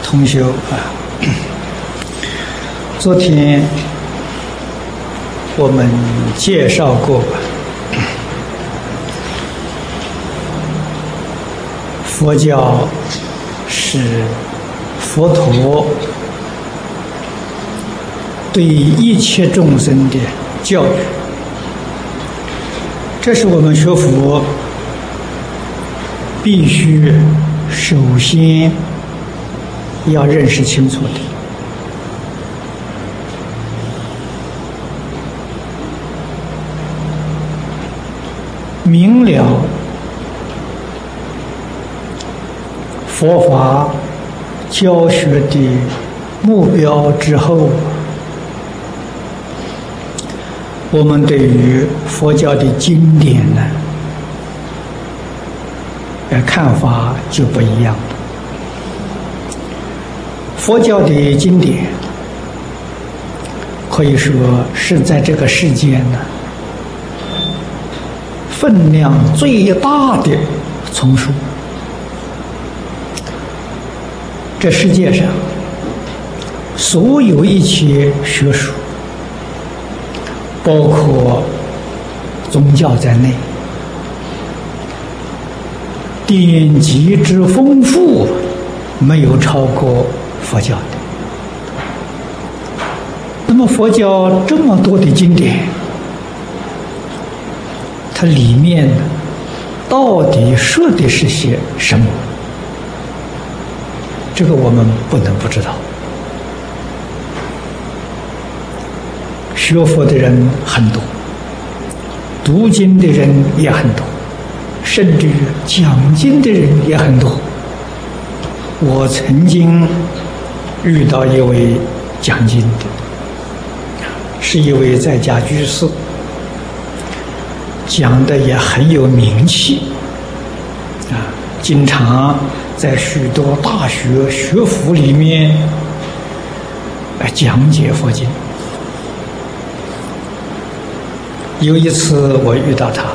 同修啊，昨天我们介绍过佛教是佛陀对一切众生的教育，这是我们学佛必须首先要认识清楚的。明了佛法教学的目标之后，我们对于佛教的经典呢，看法就不一样了。佛教的经典可以说是在这个世间呢分量最大的丛书。这世界上所有一切学术，包括宗教在内，典籍之丰富没有超过佛教的。那么佛教这么多的经典，它里面到底说的是些什么？这个我们不能不知道。学佛的人很多，读经的人也很多，甚至于讲经的人也很多。我曾经遇到一位讲经的，是一位在家居士，讲的也很有名气啊，经常在许多大学学府里面讲解佛经。有一次我遇到他，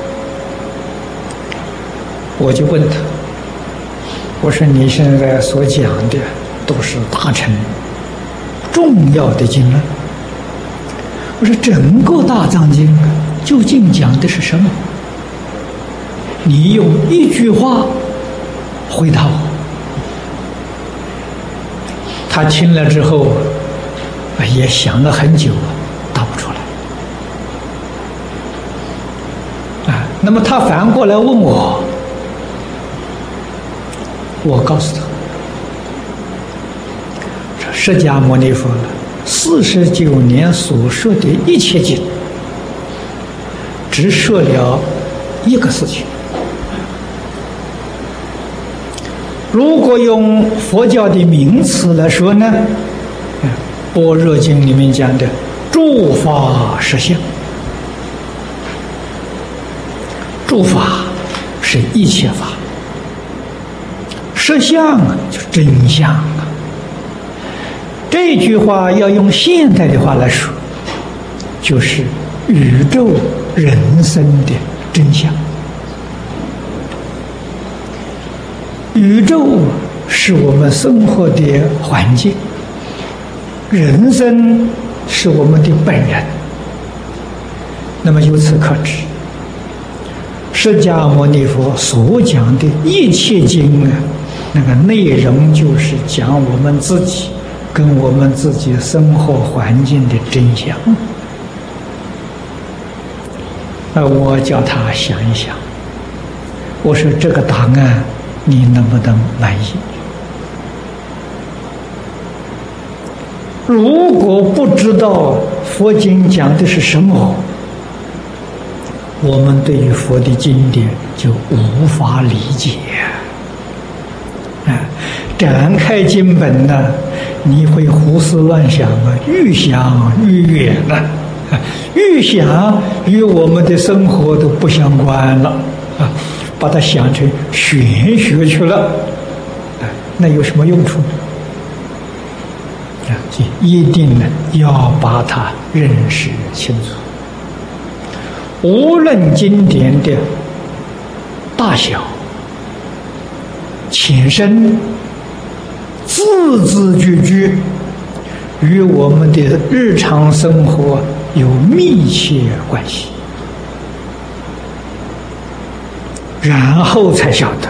我就问他，我说你现在所讲的都是大乘重要的经论，我说整个大藏经究竟讲的是什么？你用一句话回答我。他听了之后也想了很久，答不出来。那么他反过来问我，我告诉他，释迦牟尼佛49年所说的一切经，只说了一个事情。如果用佛教的名词来说呢，般若经里面讲的诸法实相，诸法是一切法，实相就是真相啊。这句话要用现代的话来说，就是宇宙人生的真相。宇宙是我们生活的环境，人生是我们的本人。那么由此可知，释迦牟尼佛所讲的一切经啊，那个内容就是讲我们自己跟我们自己生活环境的真相。我叫他想一想，我说这个答案你能不能满意？如果不知道佛经讲的是什么，我们对于佛的经典就无法理解。展开经本呢，你会胡思乱想啊，愈想愈远了，愈想与我们的生活都不相关了啊，把它想成玄学去了，那有什么用处呢？一定呢要把它认识清楚。无论经典的大小、浅深， 字字句句与我们的日常生活有密切关系，然后才晓得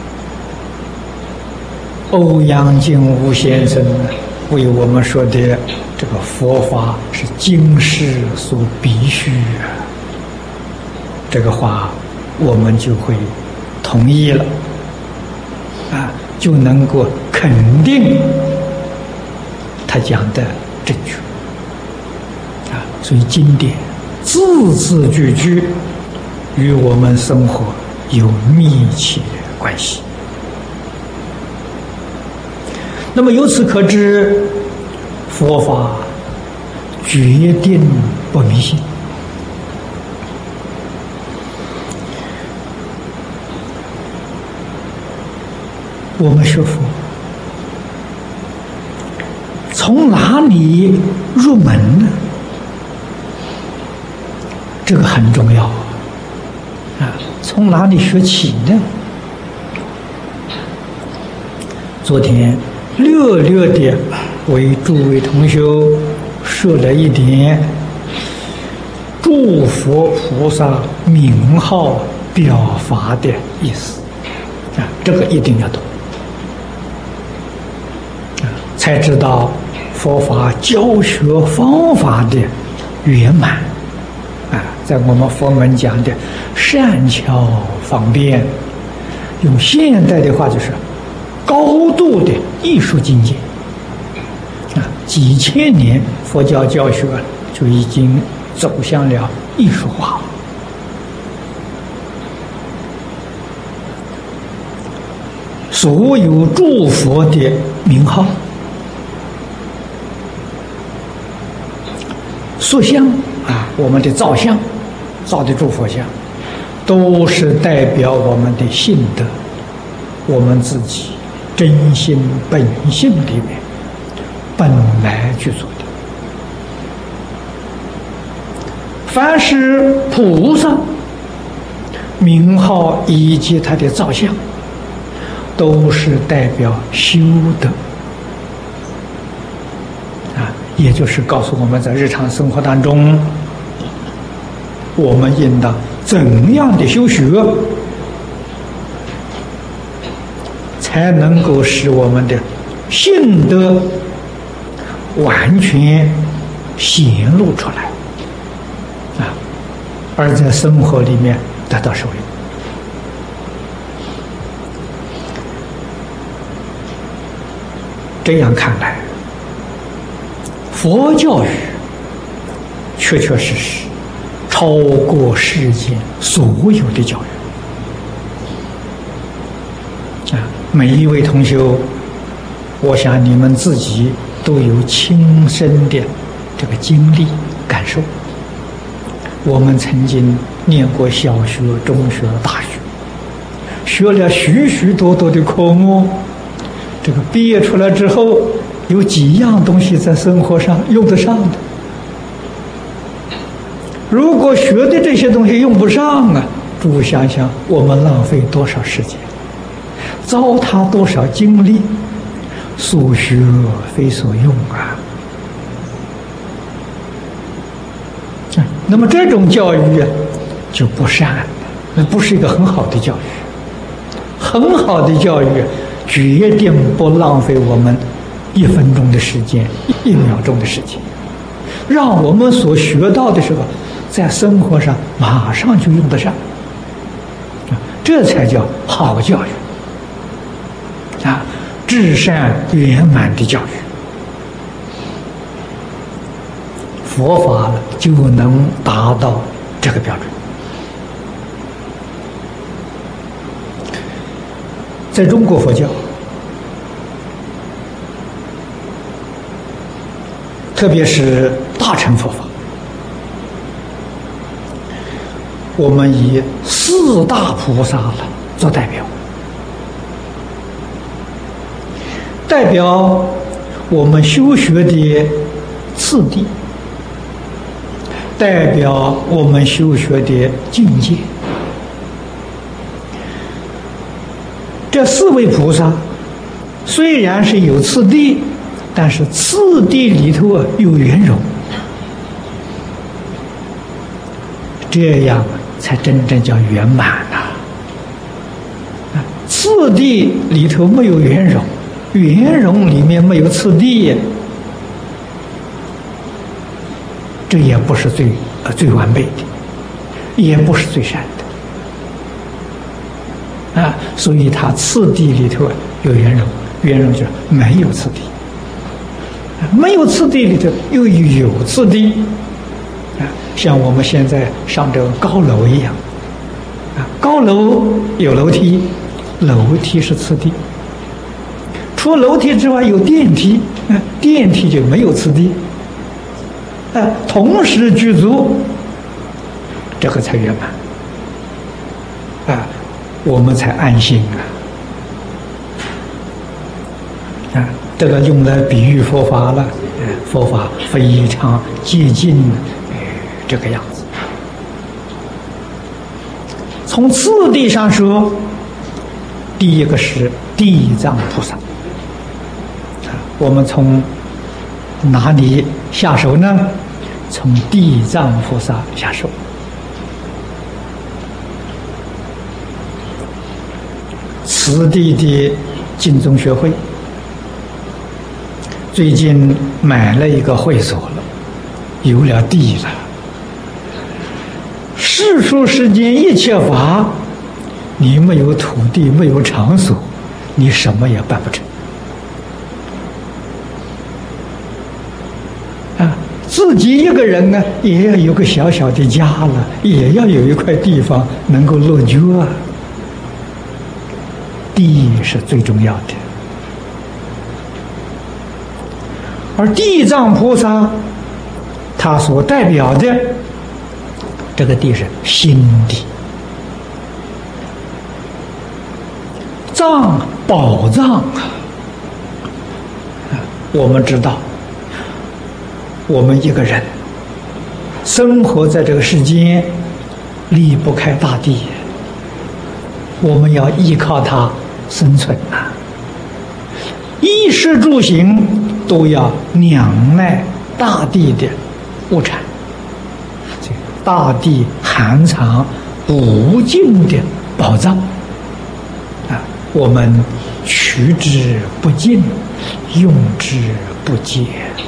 欧阳靖无先生为我们说的这个佛法是经世所必须啊，这个话我们就会同意了啊，就能够肯定他讲的正确啊。所以经典字字句句与我们生活有密切关系。那么由此可知，佛法决定不迷信。我们学佛从哪里入门呢？这个很重要啊！从哪里学起呢？昨天略略的为诸位同学说了一点诸佛菩萨名号表法的意思啊，这个一定要懂啊，才知道佛法教学方法的圆满啊，在我们佛门讲的善巧方便，用现代的话就是高度的艺术境界啊，几千年佛教教学就已经走向了艺术化。所有诸佛的名号、塑像啊，我们的造像造的诸佛像，都是代表我们的性德，我们自己真心本性里面本来去做的。凡是菩萨名号以及他的造像，都是代表修德啊，也就是告诉我们在日常生活当中，我们应当怎样的修学，才能够使我们的性德完全显露出来啊，而在生活里面得到受用。这样看来，佛教育确确实实超过世间所有的教育啊！每一位同学，我想你们自己都有亲身的这个经历感受。我们曾经念过小学、中学、大学，学了许许多多的科目，这个毕业出来之后，有几样东西在生活上用得上的。如果学的这些东西用不上啊，诸位想想，我们浪费多少时间，糟蹋多少精力，所学非所用啊！那么这种教育啊，就不善了，那不是一个很好的教育。很好的教育决定不浪费我们1分钟的时间、1秒钟的时间，让我们所学到的时候，在生活上马上就用得上，这才叫好教育啊！至善圆满的教育，佛法就能达到这个标准。在中国佛教，特别是大乘佛法，我们以4大菩萨做代表，代表我们修学的次第，代表我们修学的境界。这4位菩萨虽然是有次第，但是次第里头有圆融，这样才真正叫圆满呐。次第里头没有圆融，圆融里面没有次第，这也不是最完备的，也不是最善的啊。所以它次第里头有圆融，圆融就是没有次第，没有次第里头又有次第啊。像我们现在上这个高楼一样啊，高楼有楼梯，楼梯是次第，除楼梯之外有电梯，电梯就没有次第，同时具足，这个才圆满啊，我们才安心啊！这个用来比喻佛法了，佛法非常接近这个样子。从次第上说，第一个是地藏菩萨。我们从哪里下手呢？从地藏菩萨下手。此地的净宗学会最近买了一个会所了，有了地了。世出世间一切法，你没有土地，没有场所，你什么也办不成。自己一个人呢，也要有个小小的家了，也要有一块地方能够落脚啊。地是最重要的，而地藏菩萨他所代表的这个地是心地，藏宝藏啊。我们知道，我们一个人生活在这个世间，离不开大地，我们要依靠它生存啊，衣食住行都要仰赖大地的物产，大地含藏无尽的宝藏啊，我们取之不尽，用之不竭。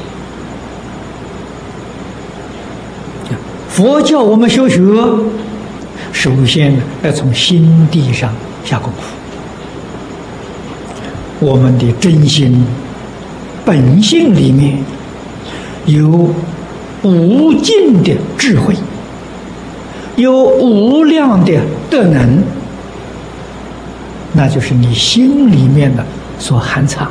佛教我们修学，首先要从心地上下功夫。我们的真心本性里面有无尽的智慧，有无量的德能，那就是你心里面的所含藏的。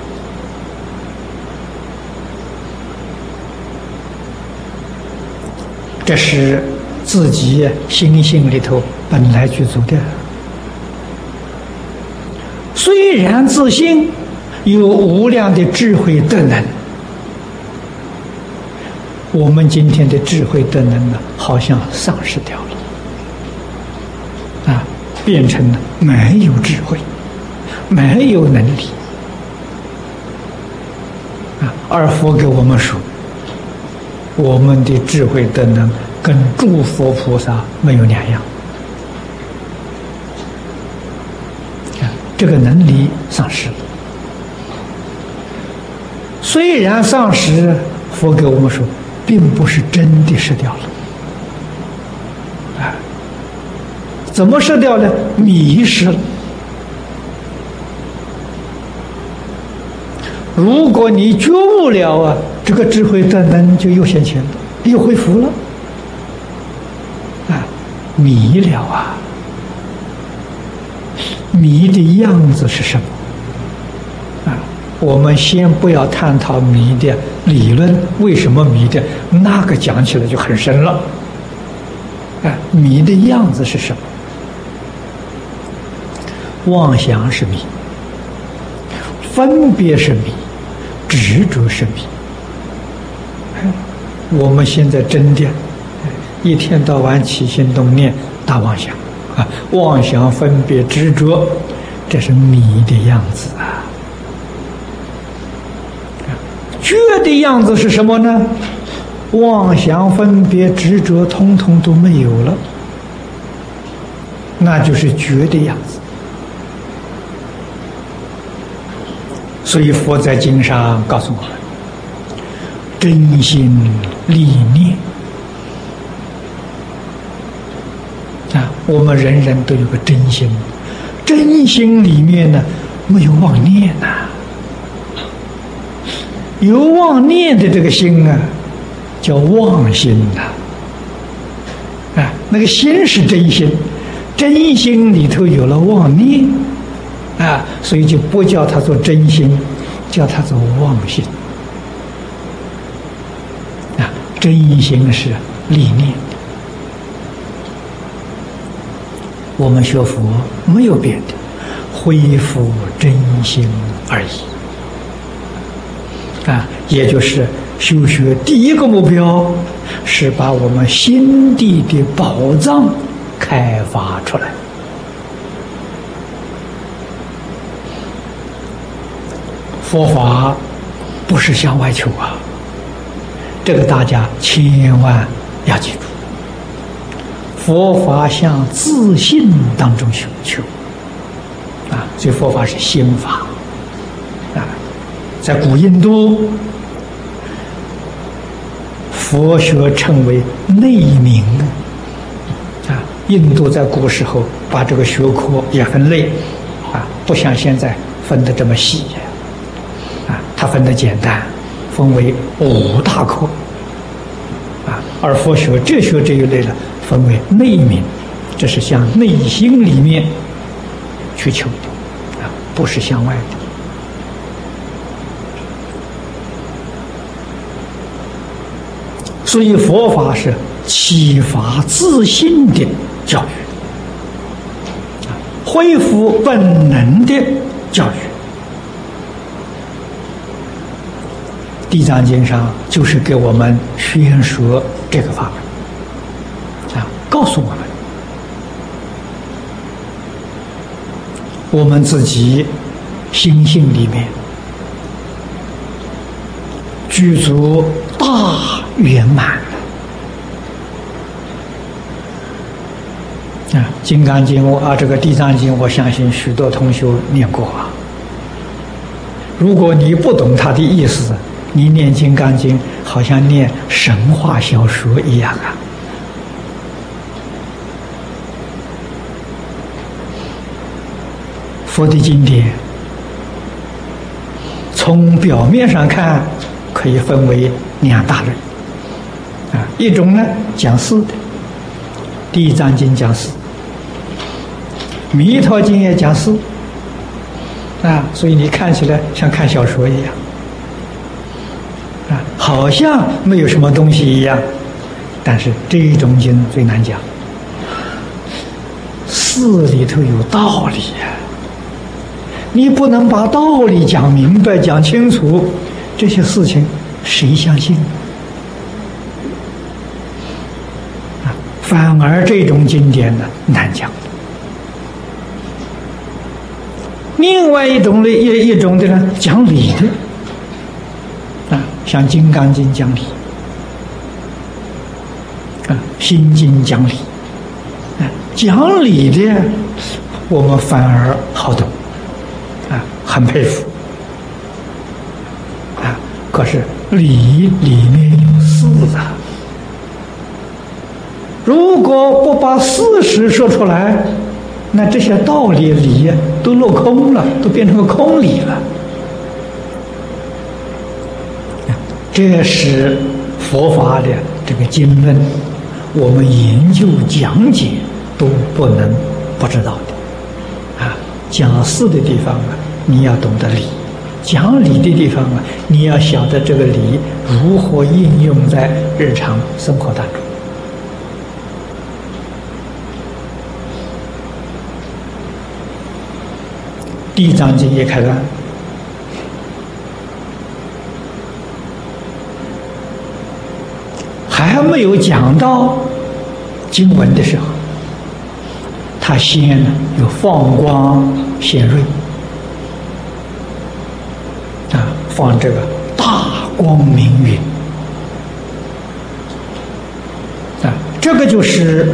这是自己心性里头本来具足的。虽然自信有无量的智慧德能，我们今天的智慧德能呢，好像丧失掉了，变成了没有智慧，没有能力，而佛给我们说，我们的智慧德能跟诸佛菩萨没有两样，这个能力丧失了。虽然丧失，佛给我们说，并不是真的失掉了。怎么失掉呢？迷失了。如果你觉悟了啊，这个智慧德能就又现前了，又恢复了。迷了啊！迷的样子是什么？我们先不要探讨迷的理论，为什么迷的？那个讲起来就很深了。迷的样子是什么？妄想是迷，分别是迷，执着是迷。我们现在真的一天到晚起心动念大妄想妄想分别执着，这是迷的样子啊。 的样子是什么呢？妄想、分别、执着，通通都没有了，那就是觉的样子。所以佛在经上告诉我们：真心立念啊，我们人人都有个真心，真心里面呢没有妄念呐、有妄念的这个心啊，叫妄心呐、啊，那个心是真心，真心里头有了妄念啊，所以就不叫它做真心，叫它做妄心啊。真心是立念，我们学佛没有别的，恢复真心而已啊，也就是修学第一个目标是把我们心地的宝藏开发出来。佛法不是向外求啊，这个大家千万要记住。佛法向自信当中求啊，所以佛法是心法啊。在古印度，佛学称为内明啊。印度在古时候把这个学科也分类啊，不像现在分得这么细啊，它分得简单，分为5大科啊。而佛学哲学这一类呢，分为内明，这是向内心里面去求的啊，不是向外的。所以佛法是启发自信的教育啊，恢复本能的教育。地藏经上就是给我们宣说这个法门啊，告诉我们，我们自己心性里面具足大圆满啊！金刚经啊，这个地藏经，我相信许多同学念过啊。如果你不懂它的意思，你念金刚经好像念神话小说一样啊。佛的经典从表面上看可以分为2大类啊，一种呢讲事的，地藏经讲事，弥陀经也讲事啊，所以你看起来像看小说一样啊，好像没有什么东西一样，但是这种经最难讲，事里头有道理呀、你不能把道理讲明白、讲清楚，这些事情谁相信啊？反而这种经典呢难讲。另外一种的呢，讲理的啊，像《金刚经》讲理啊，《心经》讲理啊，讲理的我们反而好懂啊，很佩服啊。可是理里面有事啊，如果不把事实说出来，那这些道理理都落空了，都变成个空理了。这是佛法的这个经论，我们研究讲解都不能不知道的啊。讲事的地方啊，你要懂得理；讲理的地方啊，你要晓得这个理如何应用在日常生活当中。地藏经一开端，还没有讲到经文的时候，他先有放光显瑞啊，放这个大光明云啊，这个就是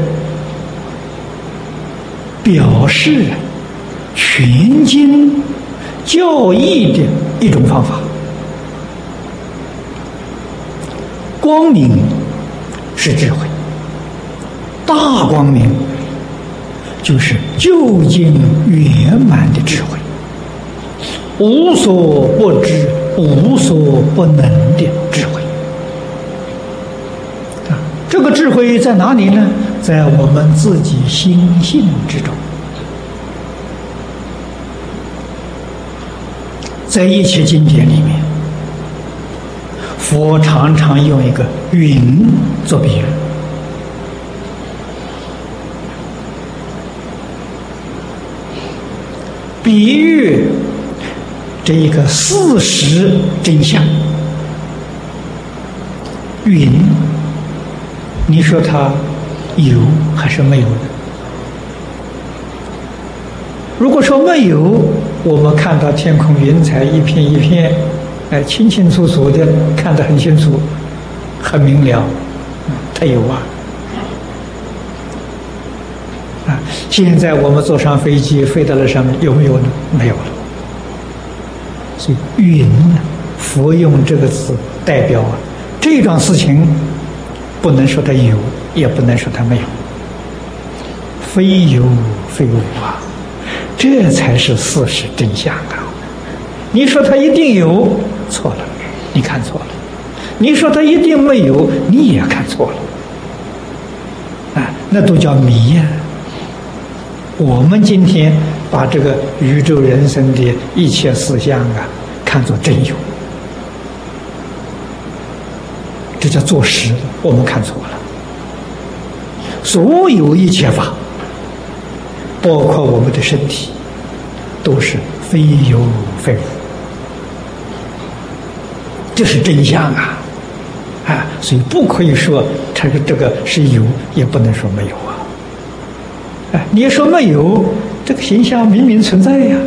表示全经教义的一种方法。光明是智慧，大光明就是究竟圆满的智慧，无所不知、无所不能的智慧。这个智慧在哪里呢？在我们自己心性之中。在一切经典里面，佛常常用一个云做比喻。比喻这一个事实真相。云，你说它有还是没有的？如果说没有，我们看到天空云彩一片一片，清清楚楚的，看得很清楚，很明了，它有啊。现在我们坐上飞机飞到了上面，有没有呢？没有了。所以云呢，佛用这个词代表这桩事情，不能说它有，也不能说它没有，非有非无啊，这才是事实真相啊！你说它一定有，错了，你看错了；你说它一定没有，你也看错了。那都叫迷呀！我们今天把这个宇宙人生的一切事项看作真有，这叫坐实了，我们看错了。所有一切法，包括我们的身体，都是非有非无，这是真相啊！所以不可以说这个是有，也不能说没有啊。你说没有，这个形象明明存在呀。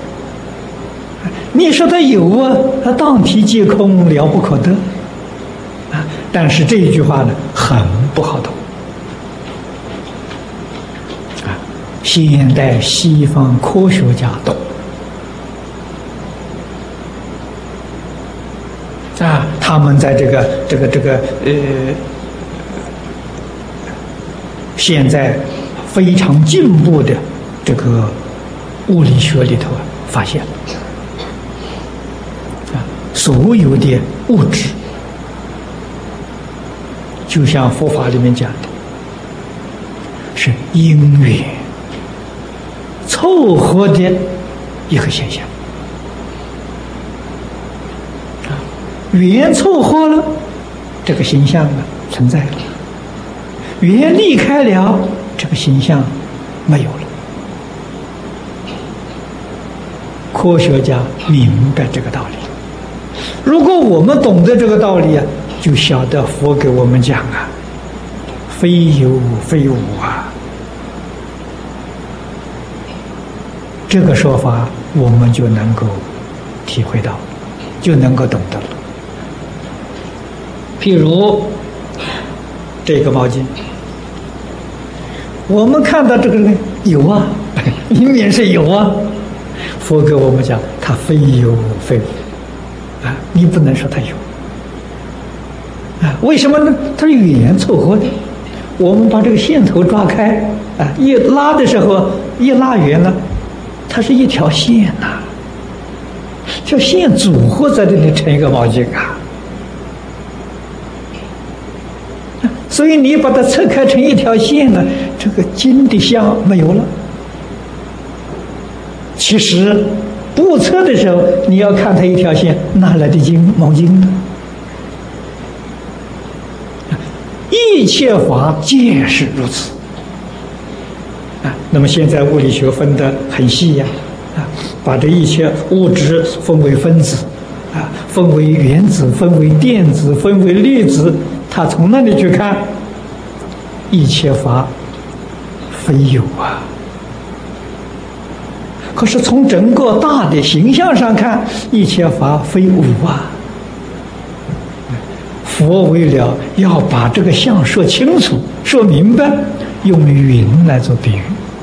你说它有啊，它当体即空，了不可得啊。但是这一句话呢，很不好懂啊。现代西方科学家懂啊，他们在这个现在非常进步的这个物理学里头发现所有的物质，就像佛法里面讲的，是因缘凑合的一个现象。缘凑合了，这个形象存在了；缘离开了，这个形象没有了。科学家明白这个道理。如果我们懂得这个道理就晓得佛给我们讲非有非无啊。这个说法我们就能够体会到，就能够懂得了。譬如这个毛巾，我们看到这个人有啊，明明是有啊，佛给我们讲它非有非无你不能说它有为什么呢？它是缘凑合的。我们把这个线头抓开一拉的时候，一拉圆了，它是一条线这线组合在这里成一个毛巾所以你把它拆开成一条线了，这个筋的相没有了。其实不测的时候，你要看它一条线，哪来的毛巾呢？一切法皆是如此那么现在物理学分得很细把这一切物质分为分子分为原子，分为电子，分为粒子，他从那里去看，一切法非有可是从整个大的形象上看，一切法非无佛为了要把这个相说清楚、说明白，用云来做比喻，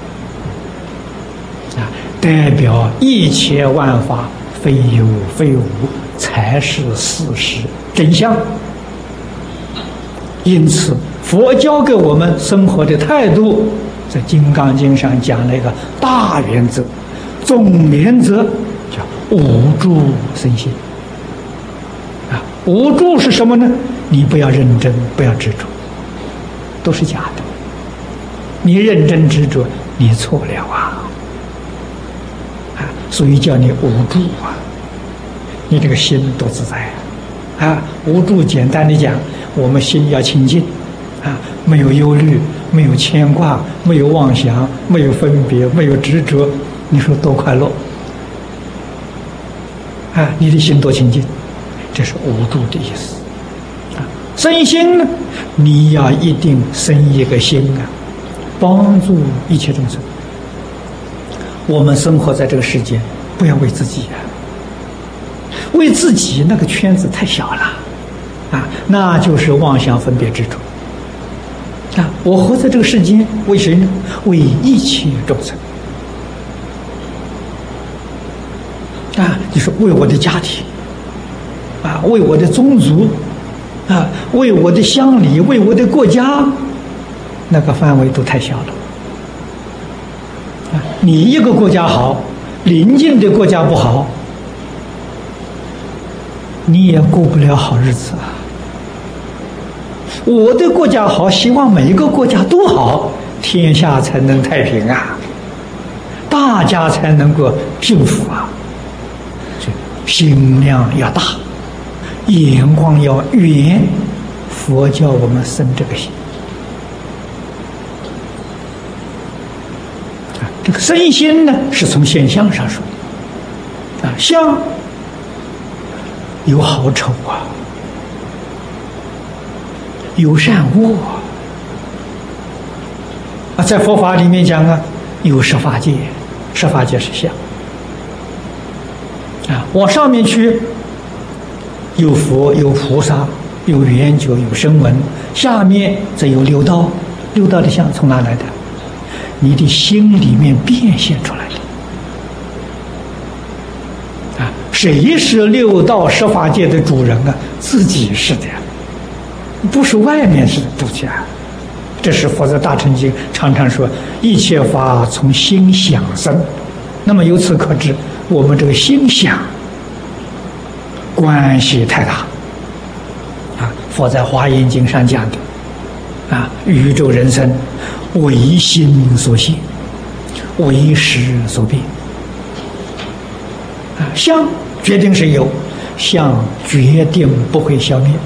代表一切万法非有非无，才是事实真相。因此，佛教给我们生活的态度，在《金刚经》上讲了一个大原则、总原则，叫无住生心。无住是什么呢？你不要认真，不要执着，都是假的。你认真执着，你错了啊！所以叫你无住啊，你这个心多自在啊！无住简单的讲，我们心要清净啊，没有忧虑，没有牵挂，没有妄想，没有分别，没有执着，你说多快乐啊！你的心多清净，这是无住的意思啊。生心呢，你要一定生一个心啊，帮助一切众生。我们生活在这个世界，不要为自己啊，为自己那个圈子太小了啊，那就是妄想分别执着啊。我活在这个世间，为谁呢？为一切众生啊！你说为我的家庭啊，为我的宗族啊，为我的乡里，为我的国家，那个范围都太小了。你一个国家好，邻近的国家不好，你也过不了好日子啊。我的国家好，希望每一个国家都好，天下才能太平啊，大家才能够幸福啊。心量要大，眼光要远，佛教我们生这个心。这个身心呢，是从现象上说啊，相有好丑啊，有善恶啊，在佛法里面讲啊，有十法界，十法界是相啊，往上面去有佛有菩萨有圆觉有声闻，下面则有六道，六道的相从哪来的？你的心里面变现出来的啊！谁是六道十法界的主人啊？自己是的呀，不是外面是主家。这是佛在大乘经常常说，一切法从心想生。那么由此可知，我们这个心想关系太大啊！佛在华严经上讲的啊，宇宙人生为心所现，为识所变啊，相决定是有，相决定不会消灭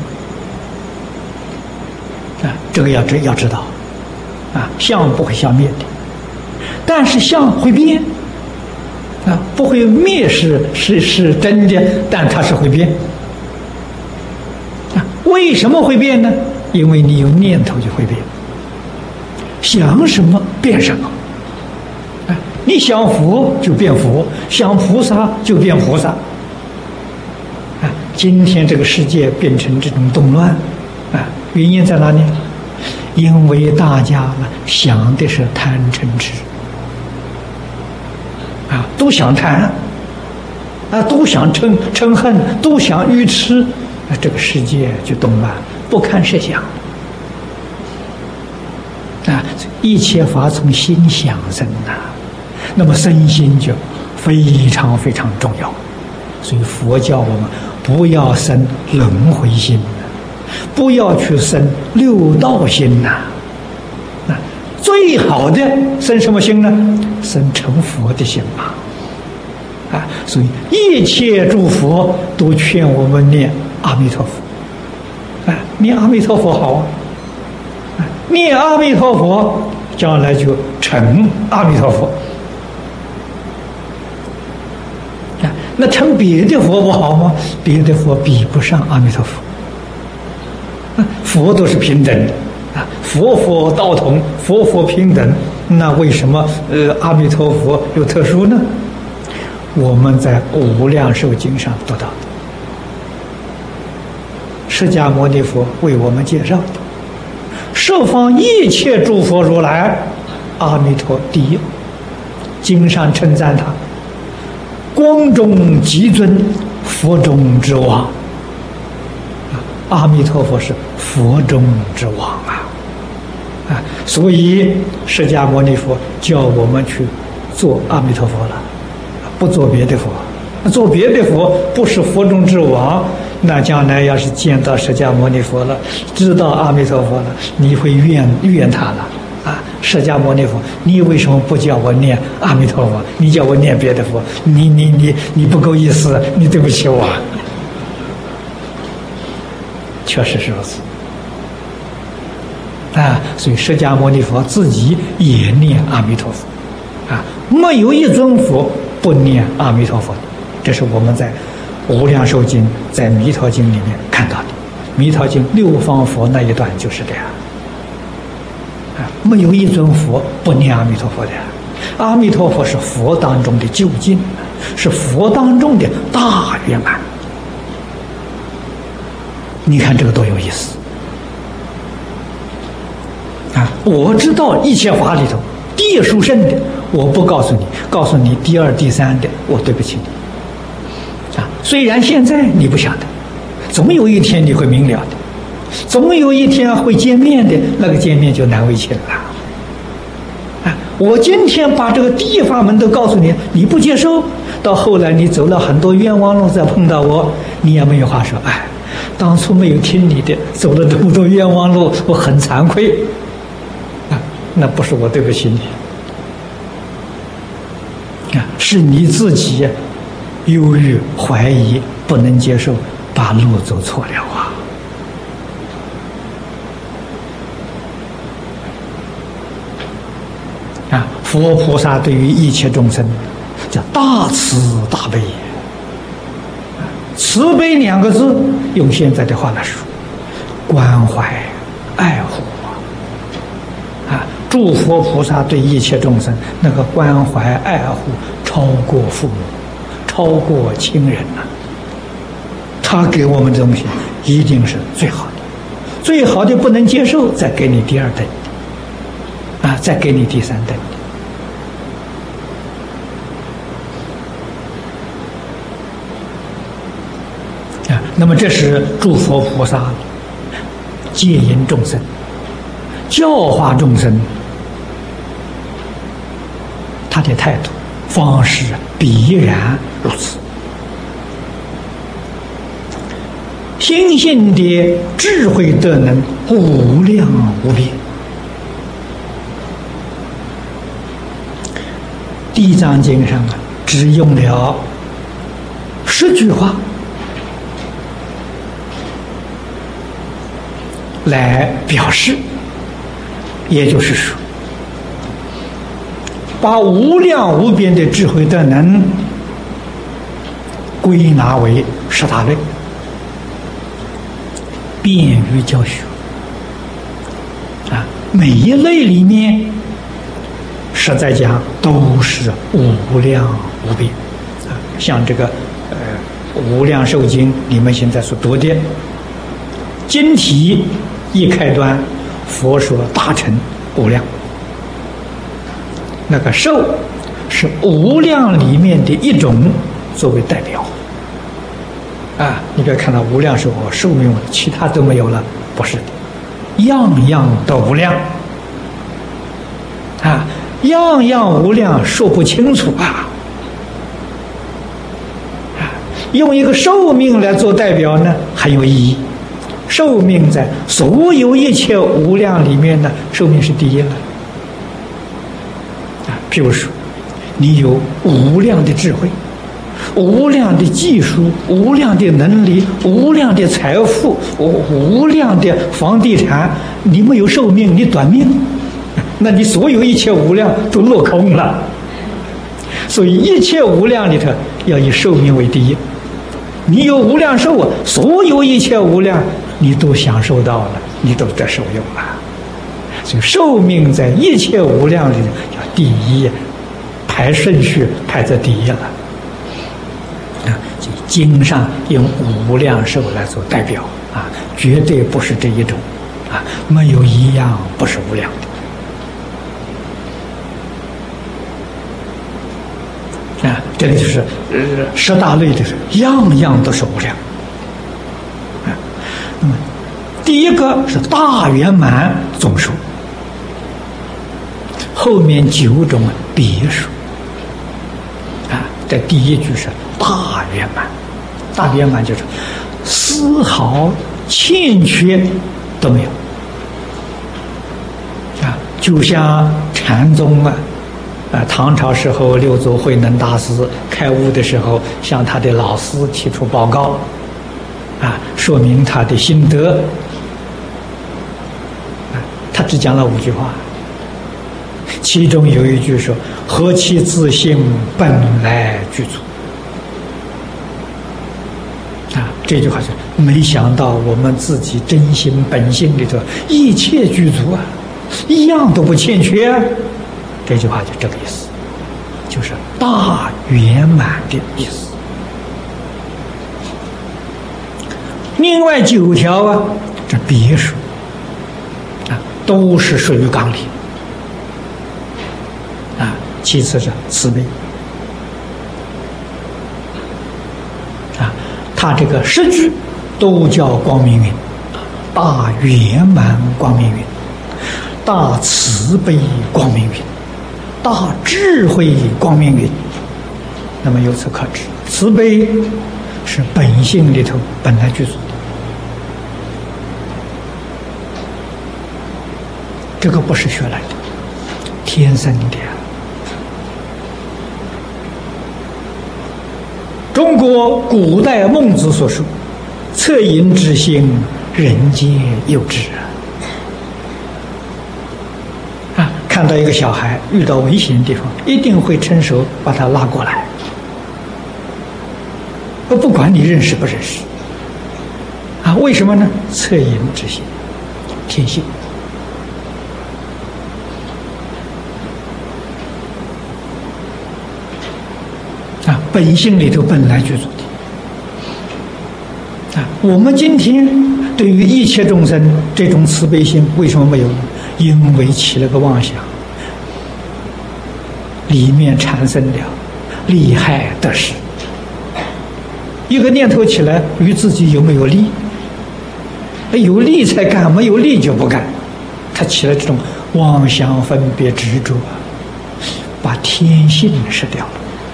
啊，这个要知道啊，相不会消灭的，但是相会变啊，不会灭是真的，但它是会变啊。为什么会变呢？因为你有念头就会变。想什么变什么，啊，你想佛就变佛，想菩萨就变菩萨，啊，今天这个世界变成这种动乱，啊，原因在哪里？因为大家呢想的是贪嗔痴，啊，都想贪，啊，都想嗔恨，都想愚痴，啊，这个世界就动乱，不堪设想。啊，一切法从心想生呐，那么身心就非常非常重要。所以佛教我们不要生轮回心，不要去生六道心呐。啊，最好的生什么心呢？生成佛的心嘛。啊，所以一切诸佛都劝我们念阿弥陀佛。啊，念阿弥陀佛好啊。念阿弥陀佛，将来就成阿弥陀佛。啊，那成别的佛不好吗？别的佛比不上阿弥陀佛。啊，佛都是平等的啊，佛道同，佛平等。那为什么阿弥陀佛有特殊呢？我们在《无量寿经》上读到的， 释迦牟尼佛为我们介绍的，十方一切诸佛如来，阿弥陀第一。经上称赞他，光中极尊，佛中之王。阿弥陀佛是佛中之王所以释迦牟尼佛叫我们去做阿弥陀佛了，不做别的佛。做别的佛不是佛中之王，那将来要是见到释迦牟尼佛了，知道阿弥陀佛了，你会怨他了释迦牟尼佛，你为什么不叫我念阿弥陀佛？你叫我念别的佛，你不够意思，你对不起我。确实是如此所以释迦牟尼佛自己也念阿弥陀佛没有一尊佛不念阿弥陀佛的。这是我们在无量寿经、在弥陀经里面看到的。弥陀经六方佛那一段就是这样没有一尊佛不念阿弥陀佛的。阿弥陀佛是佛当中的究竟，是佛当中的大圆满。你看这个多有意思我知道一切法里头第一殊胜的，我不告诉你，告诉你第二、第三的，我对不起你虽然现在你不晓得，总有一天你会明了的，总有一天会见面的，那个见面就难为情了我今天把这个第一法门都告诉你，你不接受，到后来你走了很多冤枉路，再碰到我，你也没有话说当初没有听你的，走了这么多冤枉路，我很惭愧那不是我对不起你是你自己忧郁怀疑，不能接受，把路走错了佛菩萨对于一切众生叫大慈大悲。慈悲两个字用现在的话来说，关怀爱护诸佛菩萨对一切众生那个关怀爱护超过父母，超过亲人他给我们的东西一定是最好的，最好的不能接受，再给你第二等再给你第三等那么这是诸佛菩萨戒引众生、教化众生，他的态度方式必然如此。心性的智慧德能无量无边。地藏经上只用了10句话来表示，也就是说，把无量无边的智慧德能归纳为10大类，便于教学每一类里面实在讲都是无量无边像这个无量寿经你们现在所读的经题一开端，佛说大乘无量，那个寿是无量里面的一种作为代表你不要看到无量寿寿命其他都没有了，不是的，样样都无量样样无量说不清楚用一个寿命来做代表呢很有意义。寿命在所有一切无量里面呢，寿命是第一了譬如说你有无量的智慧，无量的技术，无量的能力，无量的财富，无量的房地产，你没有寿命，你短命，那你所有一切无量都落空了。所以一切无量里头要以寿命为第一。你有无量寿所有一切无量你都享受到了，你都得受用了。所以寿命在一切无量里要第一，排顺序排在第一了经上用无量寿来做代表啊，绝对不是这一种，啊，没有一样不是无量的。啊，这里就是十大类的是样样都是无量。啊，那么第一个是大圆满总数，后面9种别数。啊，这第一句是大圆满，大圆满就是丝毫欠缺都没有。啊，就像禅宗啊。唐朝时候，六祖慧能大师开悟的时候，向他的老师提出报告，啊，说明他的心得。他只讲了5句话，其中有一句说：“何其自性，本来具足。”啊，这句话是没想到我们自己真心本性里头一切具足啊，一样都不欠缺啊。这句话就这个意思，就是大圆满的意思。另外9条啊，这别数啊，都是属于纲领啊。其次是慈悲啊，他这个10句都叫光明云，大圆满光明云，大慈悲光明云，大智慧光明云。那么由此可知，慈悲是本性里头本来具足的，这个不是学来的，天生的。中国古代孟子所说：“恻隐之心，人皆有之。”看到一个小孩遇到危险的地方，一定会伸手把他拉过来，不管你认识不认识。啊，为什么呢？恻隐之心，天性。啊，本性里头本来具足的。啊，我们今天对于一切众生这种慈悲心为什么没有呢？因为起了个妄想，里面产生了利害得失。一个念头起来，与自己有没有利？有利才干，没有利就不干。他起了这种妄想分别执着，把天性失掉了。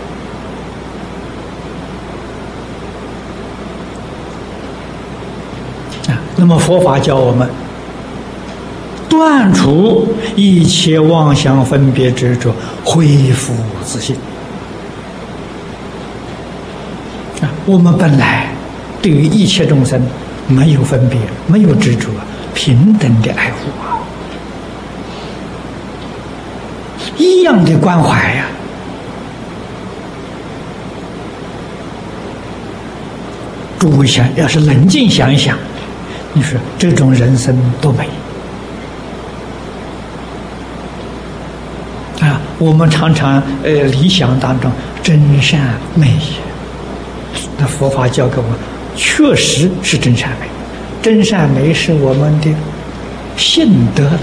那么佛法教我们断除一切妄想分别执着，恢复自信。我们本来对于一切众生没有分别，没有执着，平等的爱护啊，一样的关怀呀。诸位想，要是冷静想一想，你说这种人生多美啊！我们常常理想当中真善美，那佛法教给我们，确实是真善美。真善美是我们的性德了，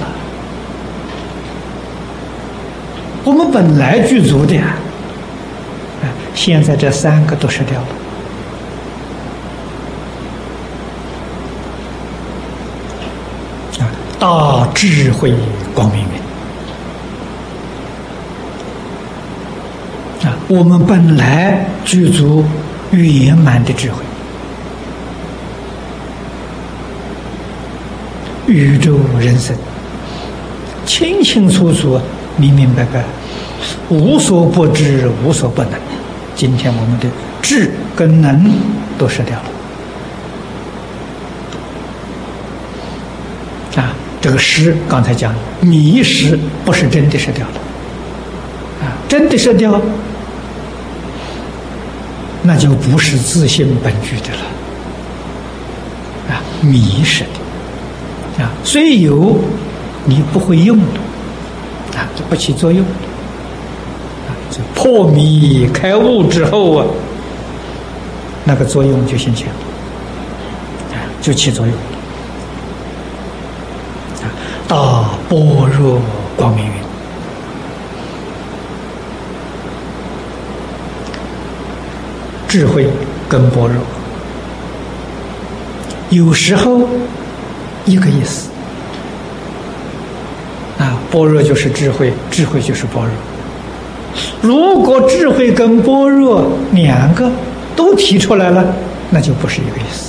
我们本来具足的啊，现在这3个都失掉了。大智慧光明云啊，我们本来具足圆满的智慧，宇宙人生清清楚楚、明明白白，无所不知，无所不能。今天我们的智跟能都失掉了。这个失刚才讲迷失，不是真的失掉了啊！真的失掉，那就不是自性本具的了啊！迷失的啊，虽有你不会用的啊，不起作用啊。这破迷开悟之后啊，那个作用就现前了啊， 就起作用。大般若光明云，智慧跟般若有时候一个意思啊，般若就是智慧，智慧就是般若。如果智慧跟般若两个都提出来了，那就不是一个意思。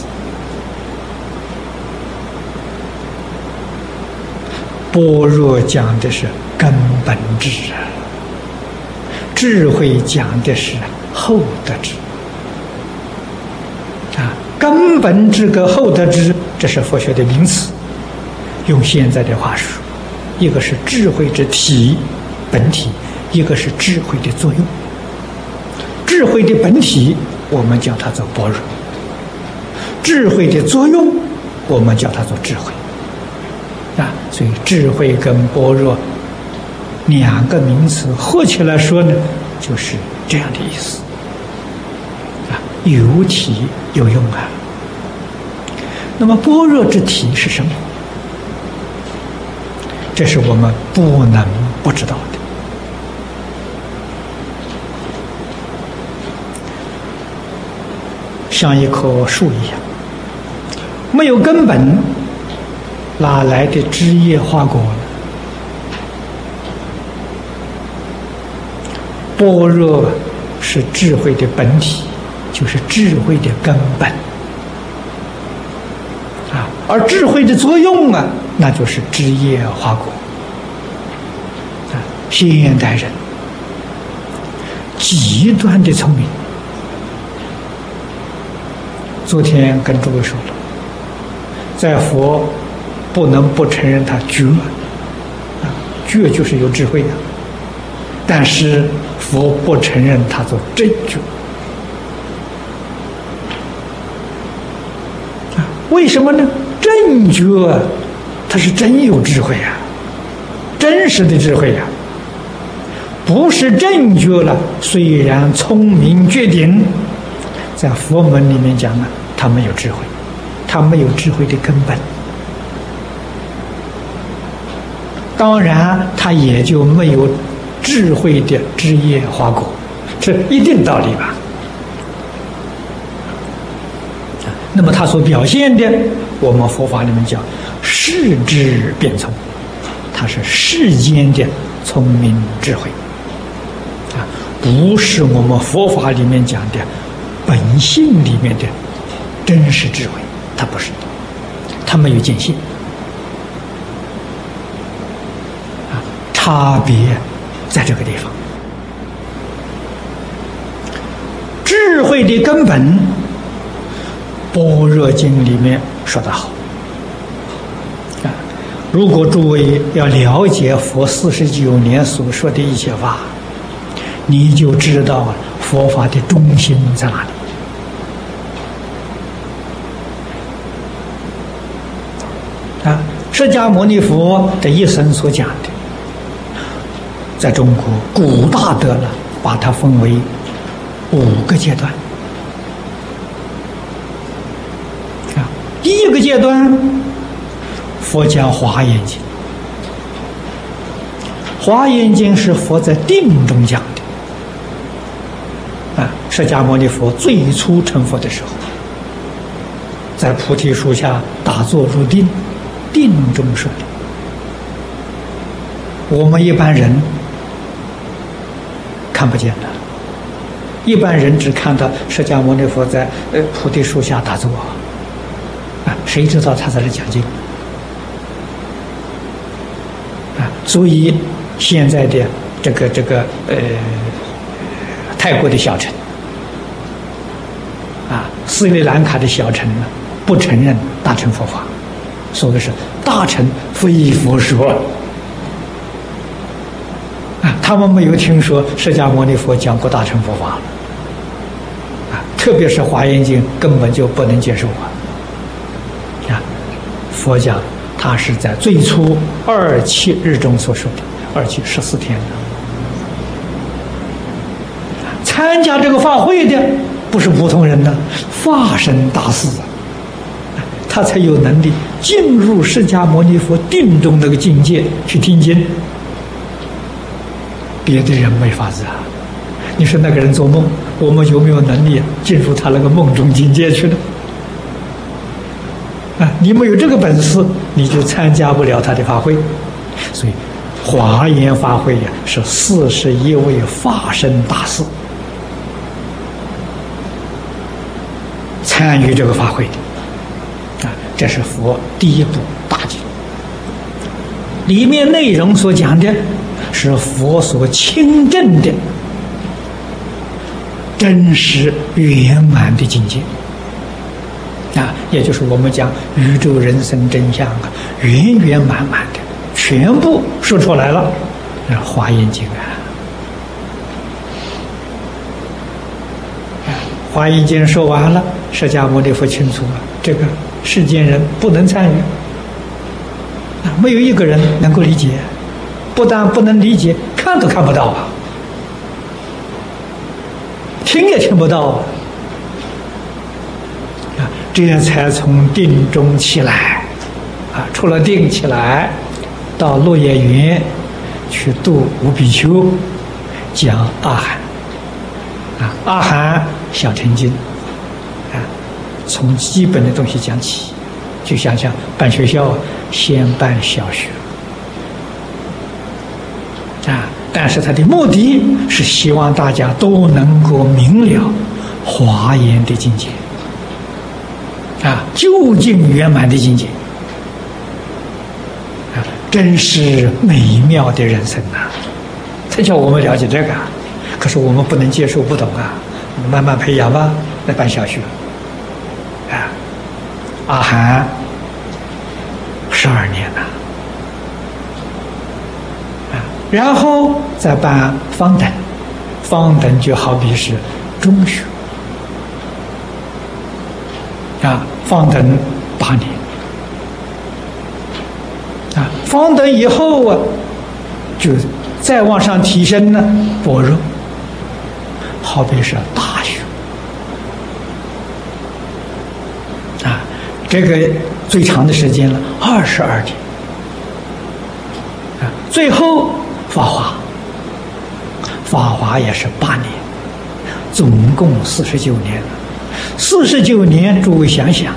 般若讲的是根本智啊，智慧讲的是后得智啊。根本智跟后得智，这是佛学的名词。用现在的话说，一个是智慧之体本体，一个是智慧的作用。智慧的本体我们叫它做般若，智慧的作用我们叫它做智慧啊。所以智慧跟般若两个名词合起来说呢，就是这样的意思啊，有体有用啊。那么般若之体是什么？这是我们不能不知道的。像一棵树一样，没有根本，哪来的枝叶花果呢？般若是智慧的本体，就是智慧的根本啊，而智慧的作用啊，那就是枝叶花果啊。现代人极端的聪明，昨天跟诸位说了，在佛不能不承认他觉啊，觉就是有智慧的，但是佛不承认他做真觉啊。为什么呢？真觉他是真有智慧啊，真实的智慧啊。不是正觉了，虽然聪明绝顶，在佛门里面讲呢，他没有智慧，他没有智慧的根本，当然他也就没有智慧的枝叶花果，这一定道理吧。那么他所表现的，我们佛法里面讲世智变聪，他是世间的聪明智慧啊，不是我们佛法里面讲的本性里面的真实智慧，它不是，它没有见性啊，差别在这个地方。智慧的根本，般若经里面说得好啊，如果诸位要了解佛49年所说的一切法，你就知道佛法的中心在哪里啊。释迦牟尼佛的一生所讲的，在中国古大德呢，把它分为5个阶段啊。第一个阶段，佛讲《华严经》，《华严经》是佛在定中讲的啊。释迦牟尼佛最初成佛的时候，在菩提树下打坐入定，定中说的。我们一般人看不见的，一般人只看到释迦牟尼佛在菩提树下打坐啊，谁知道他在这讲经啊？所以现在的这个泰国的小乘啊，斯里兰卡的小乘呢，不承认大乘佛法，说的是大乘非佛说啊，他们没有听说释迦牟尼佛讲过大乘佛法啊，特别是《华严经》根本就不能接受啊。佛讲他是在最初27日中所说的，27 14天的。参加这个法会的不是普通人呢，法身大士啊， 他才有能力进入释迦牟尼佛定中那个境界去听经，别的人没法子啊。你说那个人做梦，我们有没有能力进入他那个梦中境界去呢？啊，你没有这个本事，你就参加不了他的法会。所以华严法会呀，是41位法身大士参与这个法会的。啊，这是佛第一部大经，里面内容所讲的是佛所亲证的真实圆满的境界啊，也就是我们讲宇宙人生真相啊，圆圆满满的全部说出来了。华严经华严经说完了，释迦牟尼佛清楚了，这个世间人不能参与没有一个人能够理解，不但不能理解，看都看不到啊，听也听不到这才从定中起来出了定起来，到落叶园去度五比丘，讲阿含阿含小乘经从基本的东西讲起。就想想办学校，先办小学但是他的目的是希望大家都能够明了华严的境界究竟圆满的境界真是美妙的人生他叫我们了解这个可是我们不能接受不懂我们慢慢培养吧。来办小学阿含12年然后再办方等，方等就好比是中学方等8年方等以后就再往上提升呢，般若好比是大学这个最长的时间了22年最后法华，法华也是8年，总共49年了。49年，诸位想想，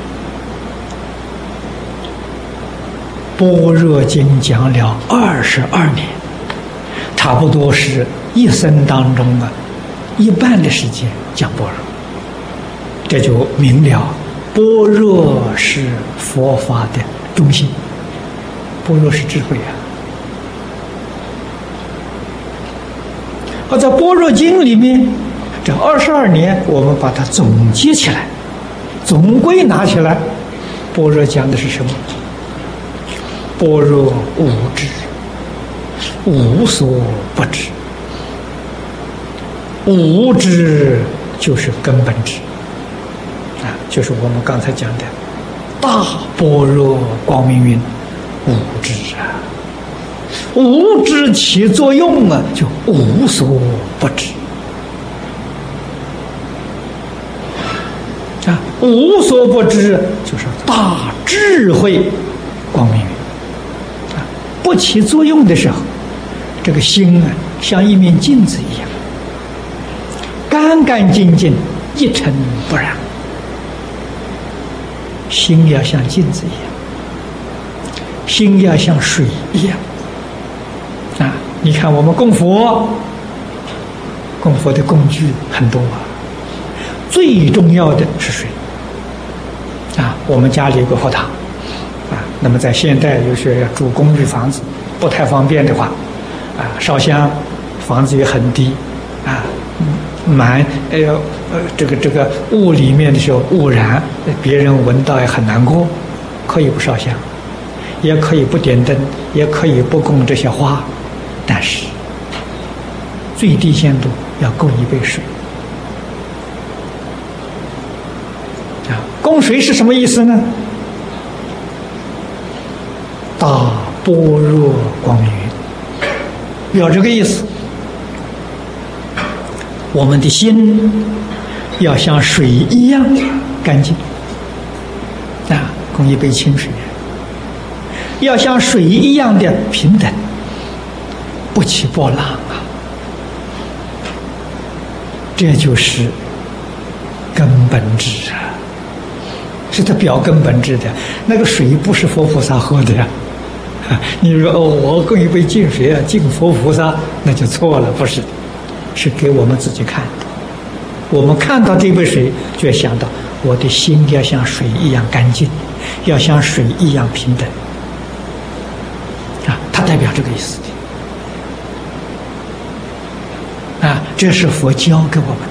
般若经讲了22年，差不多是一生当中一半的时间讲般若，这就明了般若是佛法的中心，般若是智慧而在般若经里面，这22年我们把它总结起来，总归拿起来，般若讲的是什么？般若无知，无所不知，无知就是根本知就是我们刚才讲的大般若光明云，无知无知起作用就无所不知无所不知就是大智慧光明云不起作用的时候，这个心像一面镜子一样，干干净净，一尘不染。心要像镜子一样，心要像水一样你看我们供佛的工具很多最重要的是水我们家里有个佛堂那么在现代有些住公寓房子不太方便的话烧香，房子也很低满这个雾里面的时候污染，别人闻到也很难过，可以不烧香，也可以不点灯，也可以不供这些花，但是最低限度要供一杯水供水是什么意思呢？大般若光明云，有这个意思。我们的心要像水一样干净供一杯清水，要像水一样的平等，不起波浪啊！这就是根本质啊，是它表根本质的。那个水不是佛菩萨喝的呀。你说哦，我供一杯净水啊，敬佛菩萨，那就错了，不是，是给我们自己看的。我们看到这杯水，就要想到我的心要像水一样干净，要像水一样平等啊，它代表这个意思的啊，这是佛教给我们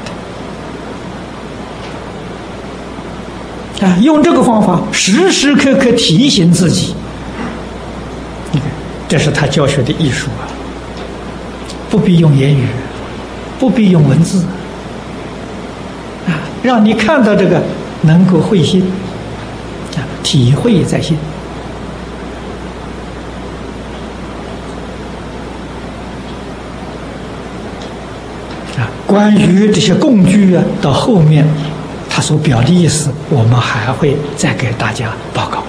的啊，用这个方法时时刻刻提醒自己。你看，这是他教学的艺术啊，不必用言语，不必用文字啊，让你看到这个能够会心啊，体会在心啊。关于这些供具啊，到后面他所表的意思，我们还会再给大家报告。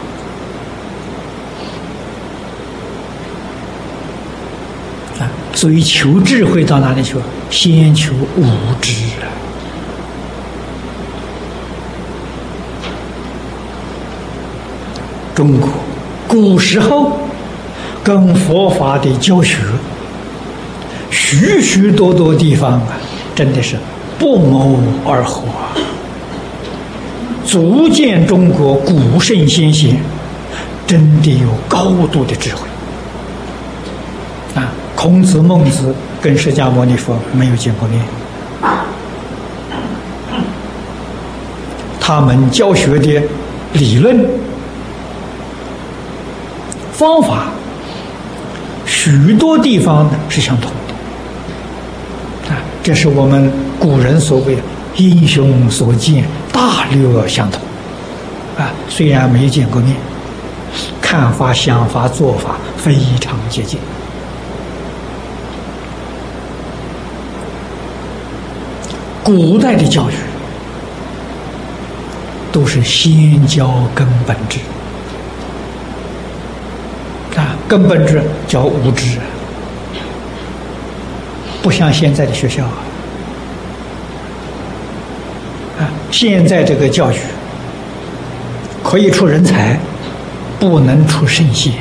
所以求智慧到哪里去？先求无知啊！中国古时候跟佛法的教学，许许多多地方啊，真的是不谋而合啊，足见中国古圣先贤真的有高度的智慧啊！孔子、孟子跟释迦牟尼佛没有见过面，他们教学的理论方法，许多地方是相同的啊，这是我们古人所谓的英雄所见，大略相同啊。虽然没见过面，看法、想法、做法非常接近。古代的教育都是先教根本智啊，根本智叫无知，不像现在的学校啊，现在这个教育可以出人才，不能出圣贤。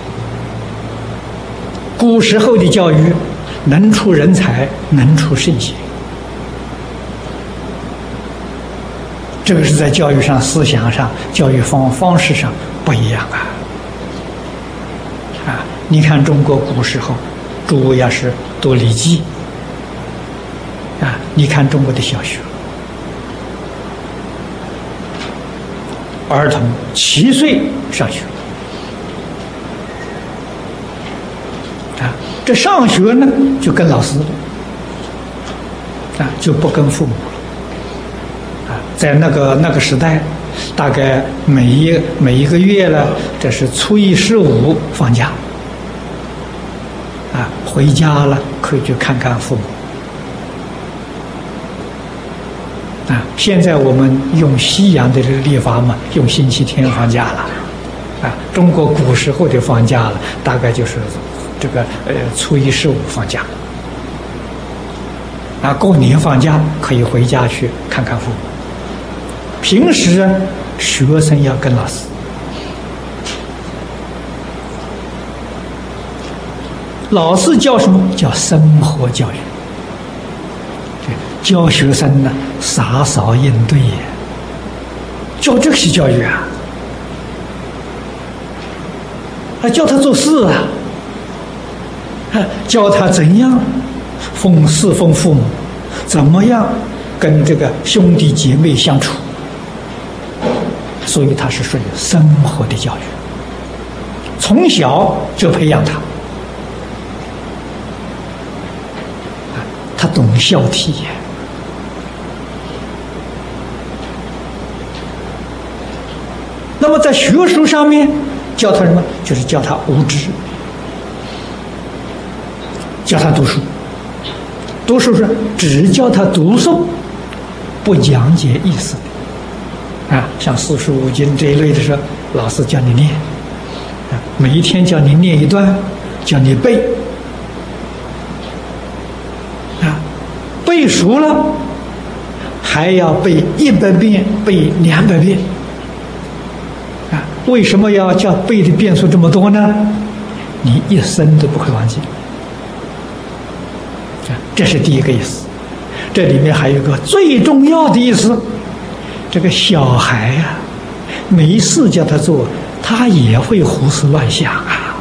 古时候的教育能出人才，能出圣贤。这个是在教育上、思想上、教育方式上不一样啊！啊，你看中国古时候，主要是读《礼记》啊，你看中国的小学，儿童7岁上学啊，这上学呢就跟老师了啊，就不跟父母了。在那个时代，大概每一个月呢，这是初一、15放假，啊，回家了可以去看看父母，啊，现在我们用西洋的这个历法嘛，用星期天放假了，啊，中国古时候的放假了，大概就是这个初一、15放假，啊，过年放假可以回家去看看父母。平时学生要跟老师，老师教什么？叫生活教育，教学生呢洒扫应对呀，教这些教育啊，还教他做事啊，教他怎样侍奉父母，怎么样跟这个兄弟姐妹相处。所以它是属于生活的教育，从小就培养他，他懂孝悌呀。那么在学术上面教他什么？就是教他无知，教他读书。读书是只教他读诵，不讲解意思。啊，像四书五经这一类的时候， 老师叫你念，每一天叫你念一段，叫你背，背熟了，还要背100遍，背200遍，为什么要叫背的遍数这么多呢？你一生都不会忘记。这是第一个意思。这里面还有一个最重要的意思，这个小孩啊，没事叫他做，他也会胡思乱想啊。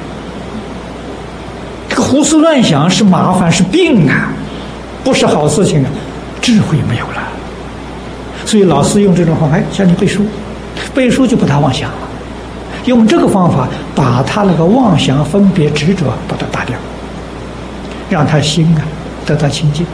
这个胡思乱想是麻烦，是病啊，不是好事情啊，智慧没有了。所以老师用这种方法，叫你背书，背书就不大妄想了。用这个方法把他那个妄想、分别、执着把它打掉，让他心啊得到清净。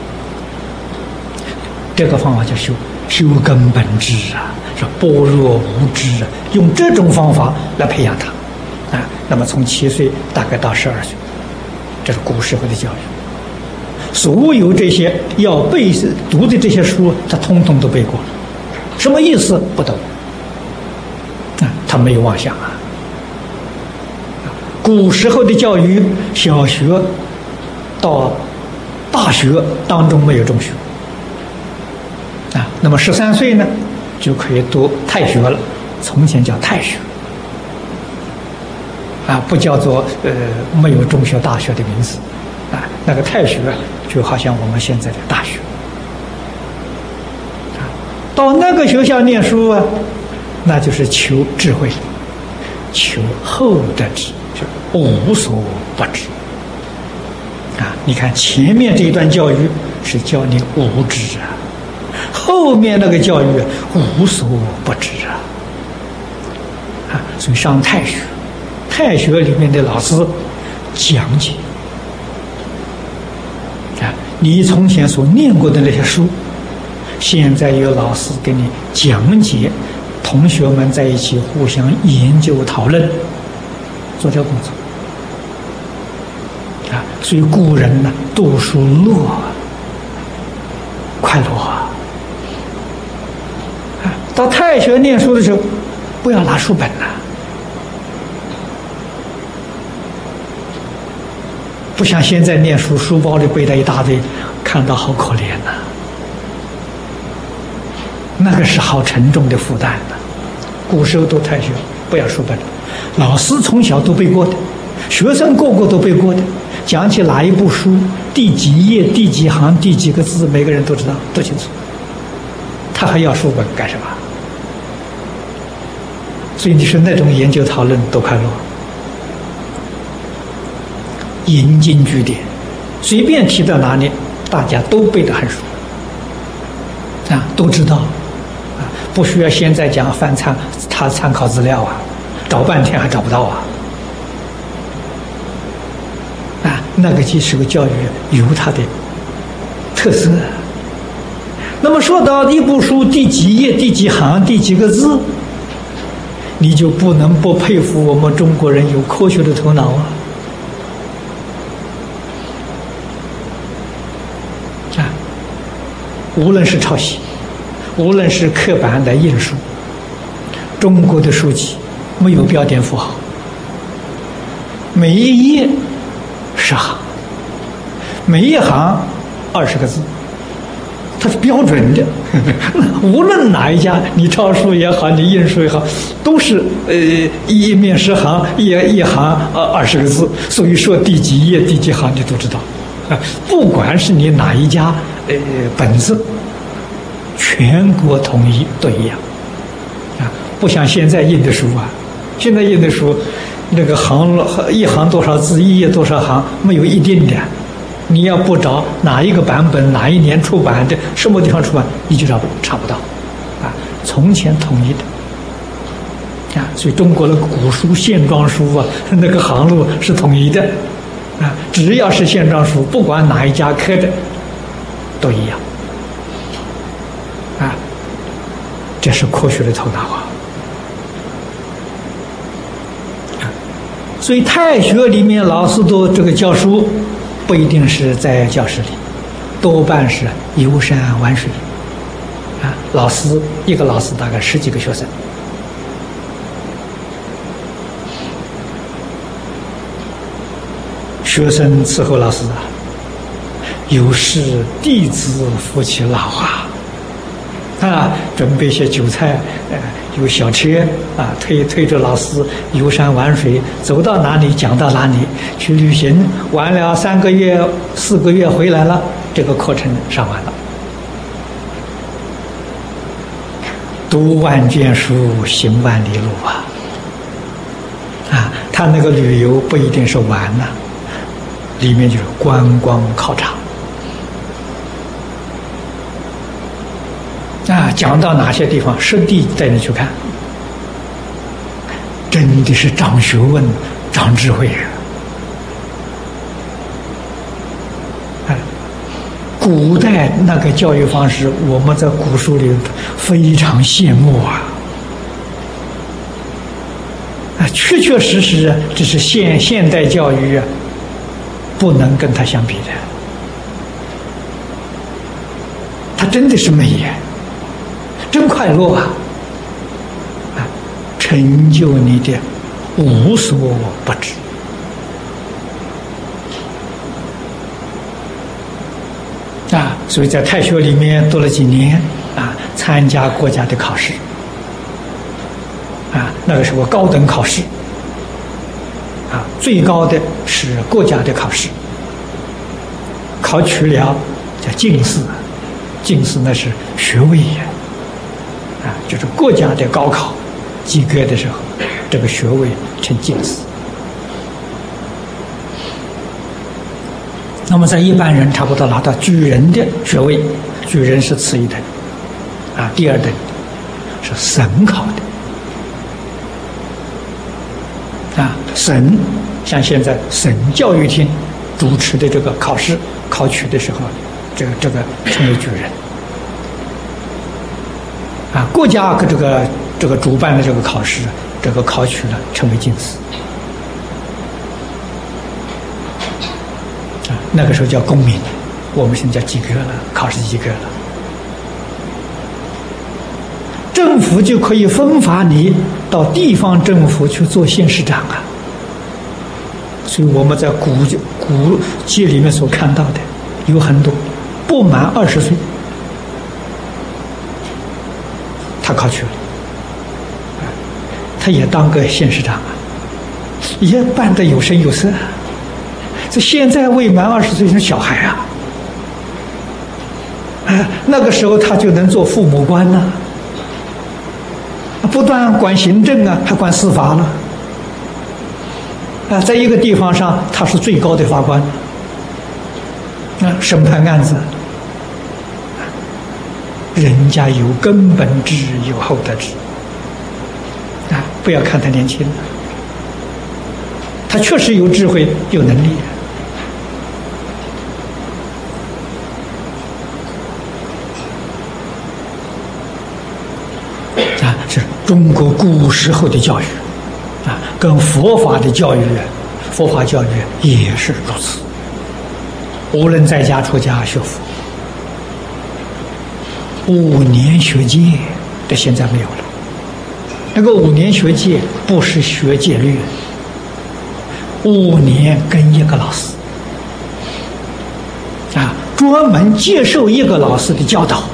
这个方法叫修根本智啊，是般若无知啊，用这种方法来培养他啊。那么从7岁大概到12岁，这是古时候的教育。所有这些要背读的这些书，他通通都背过了，什么意思不懂啊？他没有妄想啊。古时候的教育，小学到大学当中没有中学啊。那么13岁呢，就可以读太学了。从前叫太学啊，不叫做没有中学、大学的名字啊。那个太学就好像我们现在的大学啊。到那个学校念书啊，那就是求智慧，求厚德智，就无所不知啊。你看前面这一段教育是教你无知啊，后面那个教育无所不知啊。所以上太学，太学里面的老师讲解啊，你从前所念过的那些书，现在有老师给你讲解，同学们在一起互相研究讨论，做这个工作啊。所以古人呢，读书乐，快乐啊。到太学念书的时候，不要拿书本了，不像现在念书，书包里背了一大堆，看到好可怜呐。那个是好沉重的负担呐。古时候读太学，不要书本，老师从小都背过的，学生个个都背过的，讲起哪一部书，第几页、第几行、第几个字，每个人都知道，都清楚。他还要书本干什么？所以你说那种研究讨论多快乐，引经据典，随便提到哪里，大家都背得很熟啊，都知道啊，不需要现在讲翻他参考资料啊，找半天还找不到啊。啊，那个即是个教育有它的特色。那么说到一部书第几页、第几行、第几个字，你就不能不佩服我们中国人有科学的头脑啊！啊，无论是抄袭，无论是刻板来印书，中国的书籍没有标点符号，每一页10行，每一行20个字。它是标准的，无论哪一家，你抄书也好，你印书也好，都是一面10行，一行20个字，所以说第几页、第几行你都知道，不管是你哪一家本子，全国统一都一样，啊，不像现在印的书啊，现在印的书，那个一行多少字，一页多少行，没有一定的。你要不找哪一个版本、哪一年出版的、什么地方出版，你就查不到，啊，从前统一的，啊，所以中国的古书、线装书啊，那个行路是统一的，啊，只要是线装书，不管哪一家刻的，都一样，啊，这是科学的头脑啊。所以太学里面老师都这个教书。不一定是在教室里，多半是游山玩水，啊，一个老师大概10几个学生， 学生伺候老师啊，有时弟子扶起老准备些酒菜，有小车推着老师游山玩水，走到哪里讲到哪里，去旅行玩了3个月4个月回来了，这个课程上完了。读万卷书，行万里路他那个旅游不一定是玩里面就是观光考察讲到哪些地方，实地带你去看，真的是长学问、长智慧古代那个教育方式，我们在古书里非常羡慕确确实实，这是现代教育不能跟它相比的。它真的是美真快乐成就你的无所不知所以在太学里面读了几年参加国家的考试那个时候高等考试最高的是国家的考试，考取了叫进士，进士那是学位就是国家的高考及格的时候，这个学位称进士。那么在一般人差不多拿到举人的学位，举人是次一等第二等是省考的省，像现在省教育厅主持的这个考试考取的时候，这个称为举人国家这个主办的这个考试，这个考取了称为进士那个时候叫公民，我们现在及格了，考试及格了，政府就可以分发你到地方政府去做县市长所以我们在古籍里面所看到的有很多不满20岁他考取了他也当个县市长也办得有声有色这现在未满20岁是小孩那个时候他就能做父母官不但管行政还管司法了在一个地方上他是最高的法官审判案子人家有根本智有厚德智不要看他年轻他确实有智慧有能力是中国古时候的教育跟佛法的教育佛法教育也是如此，无论在家出家学佛5年学戒这现在没有了，那个5年学戒不是学戒律，5年跟一个老师专门接受一个老师的教导，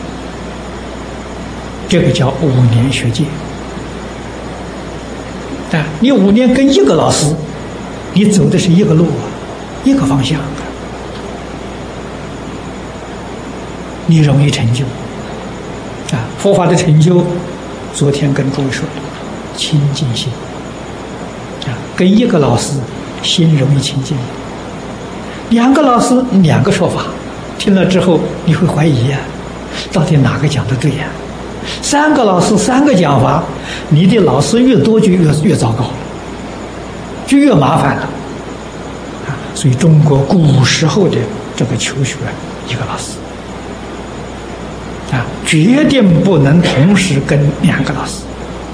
这个叫5年学戒你5年跟一个老师，你走的是一个路一个方向你容易成就佛法的成就昨天跟诸位说了清净心跟一个老师心容易清净2个老师2个说法听了之后你会怀疑到底哪个讲的对3个老师3个讲法，你的老师越多就越糟糕，就越麻烦了所以中国古时候的这个求学一个老师决定不能同时跟2个老师，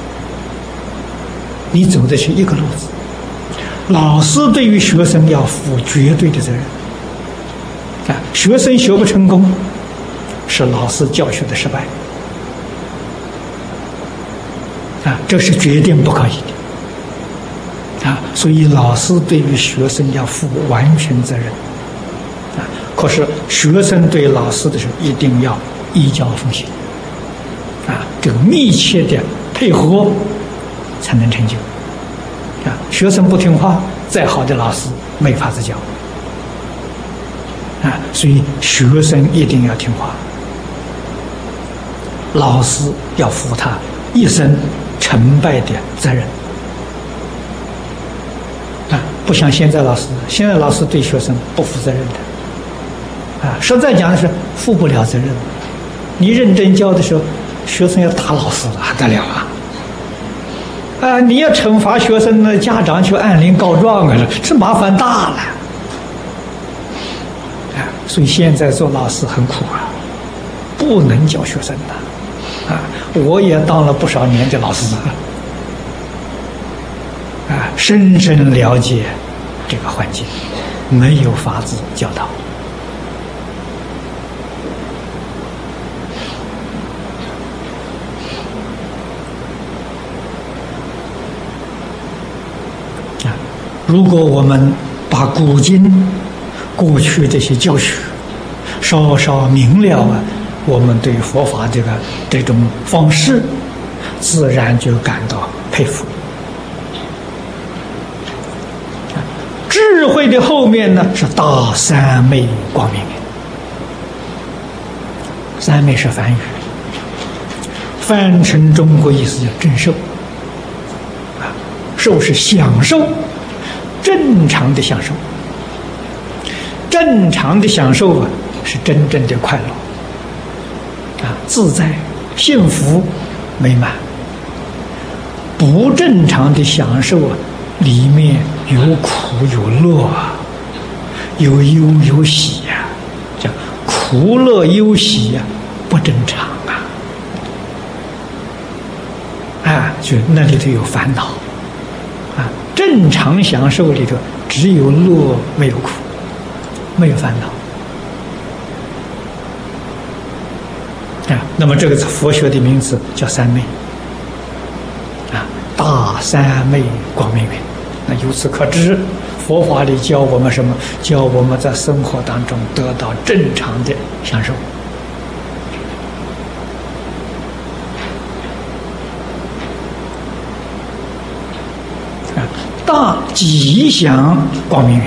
你走的是一个路子，老师对于学生要负绝对的责任学生学不成功是老师教学的失败这是决定不可以的所以老师对于学生要负完全责任可是学生对老师的时候一定要依教奉行这个密切的配合才能成就学生不听话，再好的老师没法子教所以学生一定要听话，老师要负他一生成败的责任不像现在老师，现在老师对学生不负责任的实在讲的是负不了责任。你认真教的时候，学生要打老师了，还得了你要惩罚学生呢，家长去按铃告状这麻烦大了所以现在做老师很苦不能教学生的我也当了不少年的老师深深了解这个环境，没有法子教导如果我们把古今过去这些教学稍稍明了我们对佛法这种方式自然就感到佩服。智慧的后面呢是大三昧光明。三昧是梵语，翻成中国意思叫正受受是享受，正常的享受，正常的享受是真正的快乐自在幸福美满。不正常的享受里面有苦有乐有忧有喜叫苦乐忧喜不正常就那里头有烦恼正常享受里头只有乐没有苦，没有烦恼那么这个是佛学的名字叫三昧大三昧光明云。那由此可知，佛法里教我们什么？教我们在生活当中得到正常的享受大吉祥光明云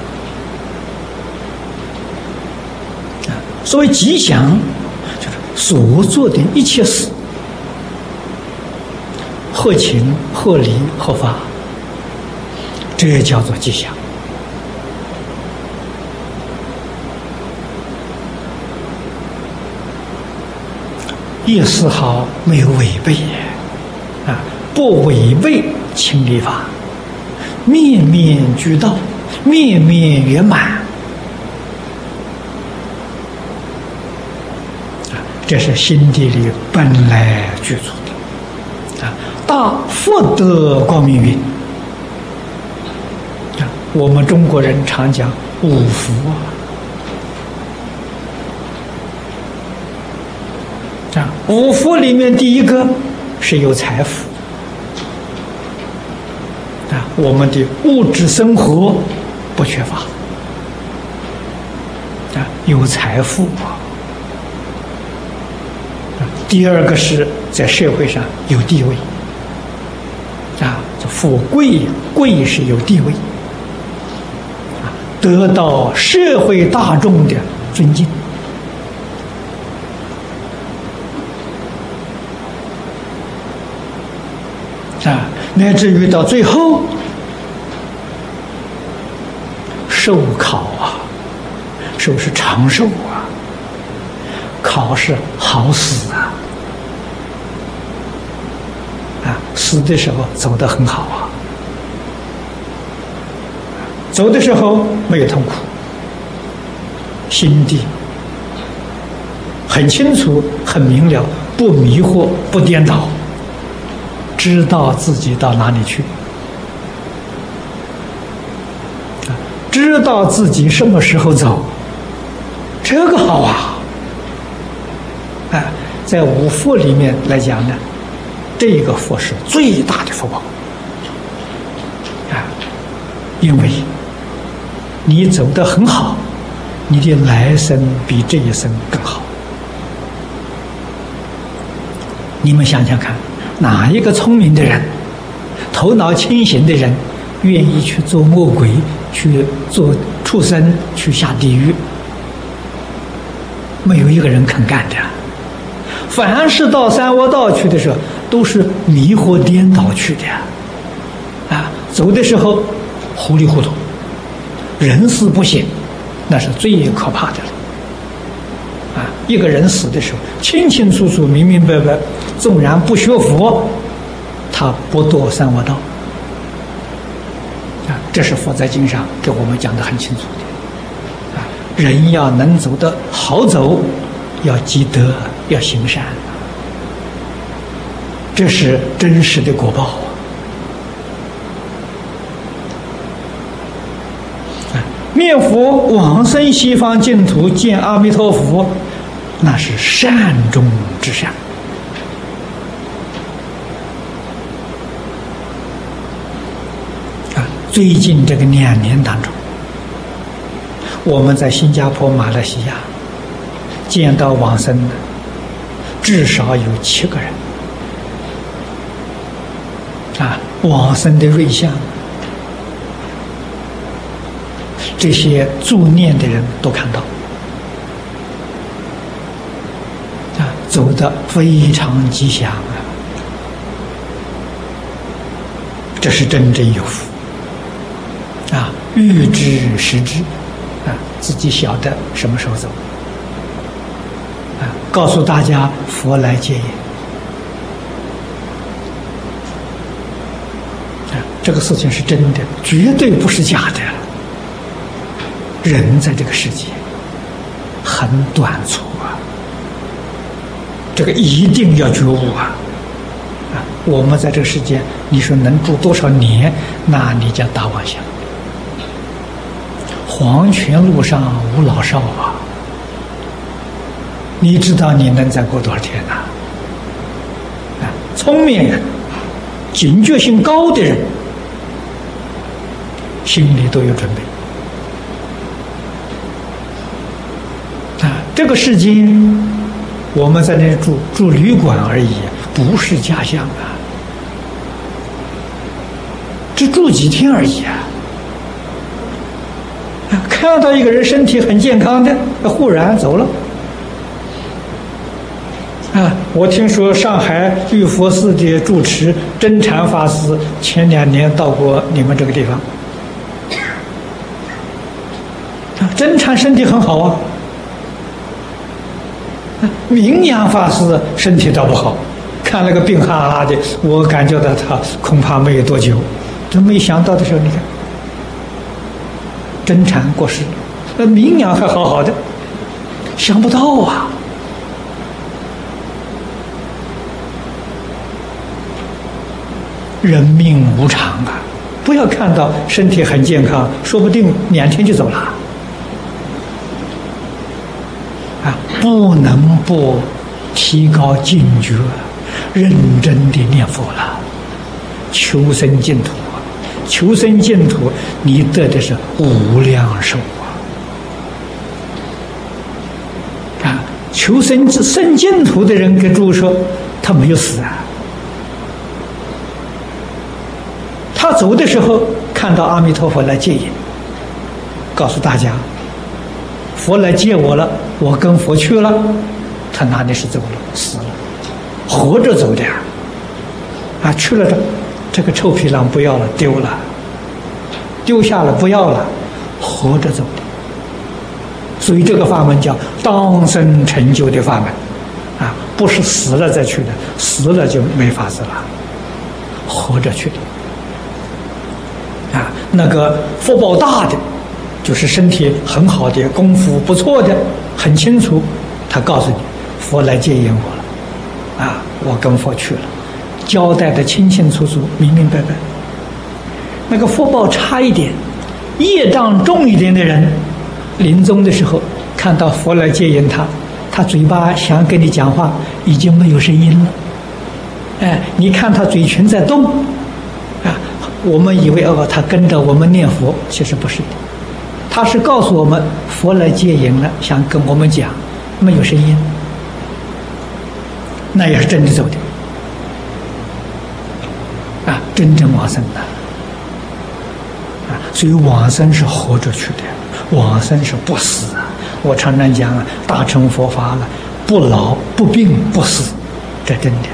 所谓吉祥就是所做的一切事合情合理合法，这叫做吉祥一丝毫没有违背不违背情理法，面面俱到，面面圆满这是心地里本来具足的大福德光明云我们中国人常讲五福五福里面第一个是有财富我们的物质生活不缺乏有财富第二个是在社会上有地位这富贵贵是有地位得到社会大众的尊敬乃至于到最后寿考寿是长寿考是好死死的时候走得很好走的时候没有痛苦，心地很清楚很明了，不迷惑不颠倒，知道自己到哪里去，知道自己什么时候走，这个好在五福里面来讲呢，这个福是最大的福报因为你走得很好，你的来生比这一生更好。你们想想看，哪一个聪明的人，头脑清醒的人，愿意去做魔鬼，去做畜生，去下地狱？没有一个人肯干的。凡是到三恶道去的时候，都是迷惑颠倒去的走的时候糊里糊涂，人事不省，那是最可怕的了一个人死的时候清清楚楚明明白白，纵然不学佛，他不堕三恶道这是佛在经上给我们讲得很清楚的人要能走得好走，要积德，要行善，这是真实的果报念佛往生西方净土见阿弥陀佛，那是善中之善最近这个2年当中，我们在新加坡、马来西亚见到往生的至少有7个人往生的瑞相，这些助念的人都看到走得非常吉祥这是真正有福预知时知自己晓得什么时候走告诉大家佛来接引这个事情是真的，绝对不是假的。人在这个世界很短促这个一定要觉悟我们在这个世界，你说能住多少年，那你叫大妄想。黄泉路上无老少你知道你能再过多少天聪明人、警觉性高的人，心里都有准备这个世间我们在那住旅馆而已，不是家乡只住几天而已看到一个人身体很健康的，忽然走了我听说上海玉佛寺的住持真禅法师前2年到过你们这个地方真禅身体很好明阳法师身体倒不好，看那个病哈哈的，我感觉到他恐怕没有多久。这没想到的时候，你看真禅过世了，明阳还好好的，想不到人命无常不要看到身体很健康，说不定2天就走了不能不提高警觉，认真的念佛了，求生净土求生净土，你得的是无量寿求生净土的人跟诸位说，他没有死他走的时候看到阿弥陀佛来接引，告诉大家佛来接我了，我跟佛去了，他哪里是走了，死了，活着走的去了这个臭皮囊不要了，丢了，丢下了不要了，活着走的。所以这个法门叫当生成就的法门不是死了再去的，死了就没法子了，活着去的那个福报大的，就是身体很好的，功夫不错的，很清楚，他告诉你佛来接引我了我跟佛去了，交代的清清楚楚，明明白白。那个福报差一点，业障重一点的人，临终的时候看到佛来接引他嘴巴想跟你讲话，已经没有声音了你看他嘴唇在动我们以为哦，他跟着我们念佛，其实不是的，他是告诉我们佛来接引了，想跟我们讲，没有声音，那也是真的走的啊，真正往生的啊，所以往生是活着去的，往生是不死啊。我常常讲啊，大乘佛法了，不老不病不死，这真的，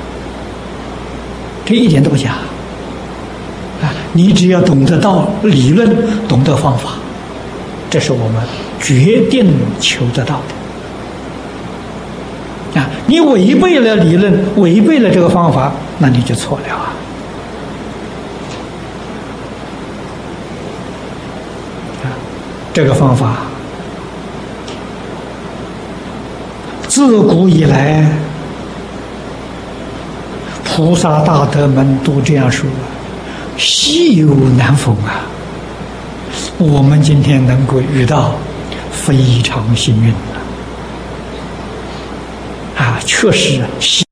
这一点都不假啊！你只要懂得到理论，懂得方法，这是我们决定求得到的啊！你违背了理论，违背了这个方法，那你就错了啊！这个方法自古以来，菩萨大德们都这样说，稀有难逢啊！我们今天能够遇到，非常幸运啊！确实。